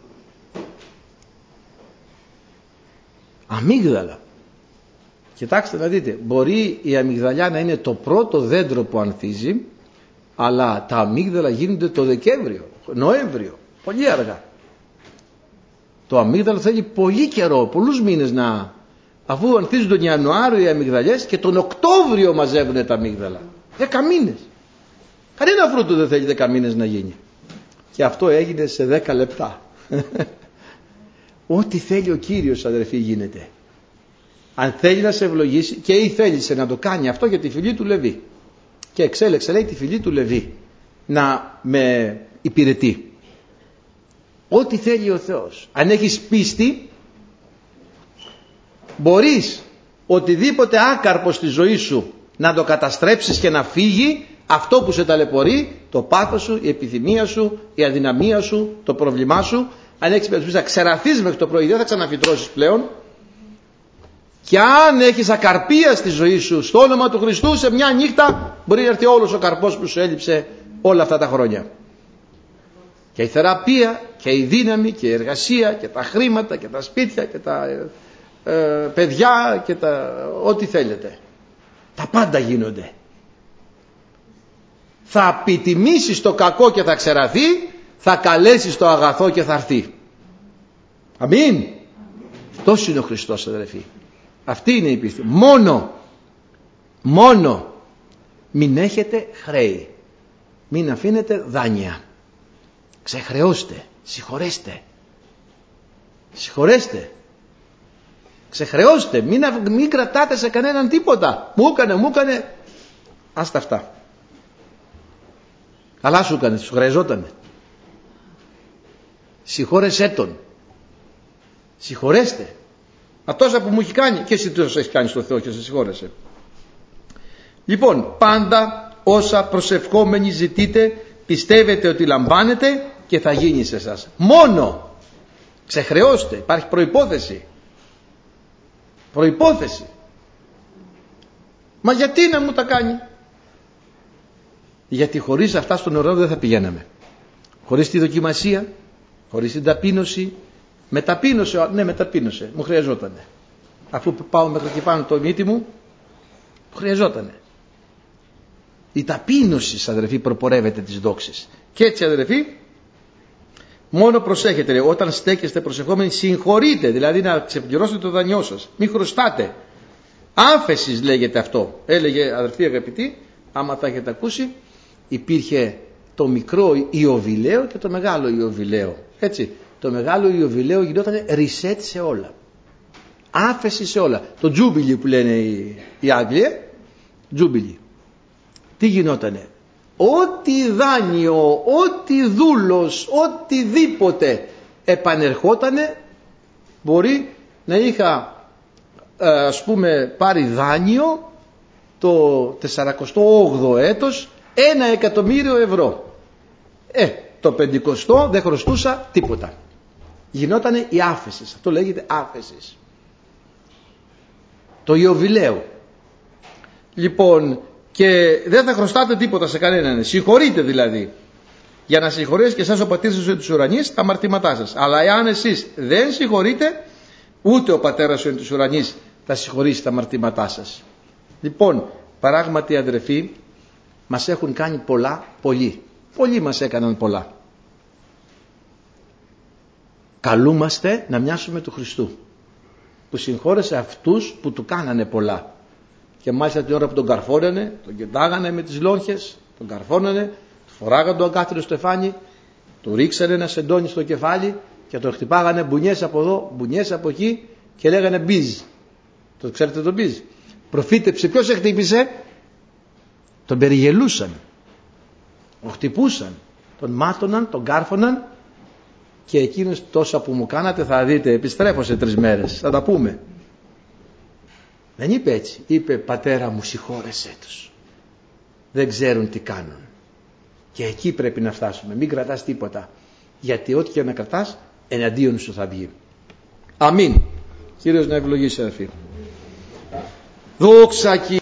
Αμύγδαλα. Κοιτάξτε να δείτε, μπορεί η αμυγδαλιά να είναι το πρώτο δέντρο που ανθίζει, αλλά τα αμύγδαλα γίνονται το Δεκέμβριο, Νοέμβριο, πολύ αργά. Το αμύγδαλο θέλει πολύ καιρό, πολλούς μήνες να, αφού ανθίζουν τον Ιανουάριο οι αμυγδαλιές και τον Οκτώβριο μαζεύουν τα αμύγδαλα. Δέκα μήνες. Κανένα φρούτο δεν θέλει δέκα μήνες να γίνει. Και αυτό έγινε σε δέκα λεπτά. Ό,τι θέλει ο Κύριος, αδερφοί, γίνεται. Αν θέλει να σε ευλογήσει, και ή θέλησε να το κάνει αυτό για τη φυλή του Λεβί. Και εξέλεξε, λέει, τη φυλή του Λεβί να με υπηρετεί. Ό,τι θέλει ο Θεός. Αν έχεις πίστη, μπορείς οτιδήποτε άκαρπο στη ζωή σου να το καταστρέψεις και να φύγει. Αυτό που σε ταλαιπωρεί, το πάθος σου, η επιθυμία σου, η αδυναμία σου, το πρόβλημά σου, αν έχεις περιπτώσει να ξεραθείς μέχρι το πρωί, δεν θα ξαναφυτρώσεις πλέον. Και αν έχεις ακαρπία στη ζωή σου, στο όνομα του Χριστού, σε μια νύχτα μπορεί να έρθει όλος ο καρπός που σου έλειψε όλα αυτά τα χρόνια. Και η θεραπεία και η δύναμη και η εργασία και τα χρήματα και τα σπίτια και τα ε, ε, παιδιά και τα ό,τι θέλετε. Τα πάντα γίνονται. Θα επιτιμήσεις το κακό και θα ξεραθεί, θα καλέσεις το αγαθό και θα έρθει. Αμήν. Αυτός είναι ο Χριστός, αδερφοί. Αυτή είναι η πίστη. Μόνο, μόνο μην έχετε χρέη. Μην αφήνετε δάνεια. Ξεχρεώστε, συγχωρέστε. Συγχωρέστε. Ξεχρεώστε, μην, μην κρατάτε σε κανέναν τίποτα. Μου έκανε, μου έκανε. Άστα αυτά. Καλά σου έκανε, σου χρειαζότανε. Συγχώρεσέ τον. Συγχωρέστε. Μα τόσα που μου έχει κάνει, και εσύ τόσα έχει κάνει στο Θεό και σε συγχώρεσε. Λοιπόν, πάντα όσα προσευχόμενοι ζητείτε, πιστεύετε ότι λαμβάνετε και θα γίνει σε εσάς. Μόνο ξεχρεώστε, υπάρχει προϋπόθεση. Προϋπόθεση. Μα γιατί να μου τα κάνει? Γιατί χωρίς αυτά στον ουρανό δεν θα πηγαίναμε. Χωρίς τη δοκιμασία, χωρίς την ταπείνωση. Με ταπείνωσε, ναι με ταπείνωσε, μου χρειαζότανε. Αφού πάω μέχρι και πάνω το μύτη μου, μου χρειαζότανε. Η ταπείνωση, αδερφοί, προπορεύεται τις δόξες. Και έτσι, αδερφοί, μόνο προσέχετε, όταν στέκεστε προσευχόμενοι, συγχωρείτε, δηλαδή να ξεπληρώσετε το δανειό σας. Μην χρωστάτε. Άφεσης λέγεται αυτό. Έλεγε, αδερφοί αγαπητοί, άμα τα έχετε ακούσει, υπήρχε το μικρό Ιωβιλέο και το μεγάλο Ιωβιλέο. Έτσι, το μεγάλο Ιωβιλέο γινόταν reset σε όλα. Άφεση σε όλα. Το Jubilee που λένε οι, οι Άγγλοι, Jubilee. Τι γινότανε? Ό,τι δάνειο, ό,τι δούλος, οτιδήποτε επανερχότανε, μπορεί να είχα ας πούμε πάρει δάνειο το τεσσαρακοστό όγδοο έτος ένα εκατομμύριο ευρώ. Ε, το πεντηκοστό δεν χρωστούσα τίποτα. Γινότανε η άφεση. Αυτό λέγεται άφεση. Το Ιωβιλέο. Λοιπόν, και δεν θα χρωστάτε τίποτα σε κανέναν. Συγχωρείτε δηλαδή. Για να συγχωρέσει και εσάς ο πατήρ σας της ουρανής τα αμαρτήματά σας. Αλλά εάν εσείς δεν συγχωρείτε, ούτε ο πατέρας σου της ουρανής θα συγχωρήσει τα αμαρτήματά σας. Λοιπόν, πράγματι αδερφοί, μας έχουν κάνει πολλά, πολλοί. Πολλοί μας έκαναν πολλά. Καλούμαστε να μοιάσουμε του Χριστού, που συγχώρεσε αυτούς που του κάνανε πολλά. Και μάλιστα την ώρα που τον καρφώνανε, τον κοιτάγανε με τις λόγχες, τον καρφώνανε, φοράγανε το αγκάθι στο στεφάνι, του ρίξανε ένα σεντόνι στο κεφάλι και τον χτυπάγανε μπουνιές από εδώ, μπουνιές από εκεί και λέγανε μπιζ. Το ξέρετε το μπιζ? Προφήτεψε. Ποιος σε χτύπησε? Τον περιγελούσαν, τον χτυπούσαν, τον μάτωναν, τον κάρφωναν. Και εκείνος, τόσα που μου κάνατε θα δείτε, επιστρέφω σε τρεις μέρες, θα τα πούμε. Δεν είπε έτσι. Είπε, πατέρα μου συγχώρεσέ τους, δεν ξέρουν τι κάνουν. Και εκεί πρέπει να φτάσουμε. Μην κρατάς τίποτα, γιατί ό,τι και να κρατάς εναντίον σου θα βγει. Αμήν. Κύριος να ευλογήσει, αδελφοί. Δόξα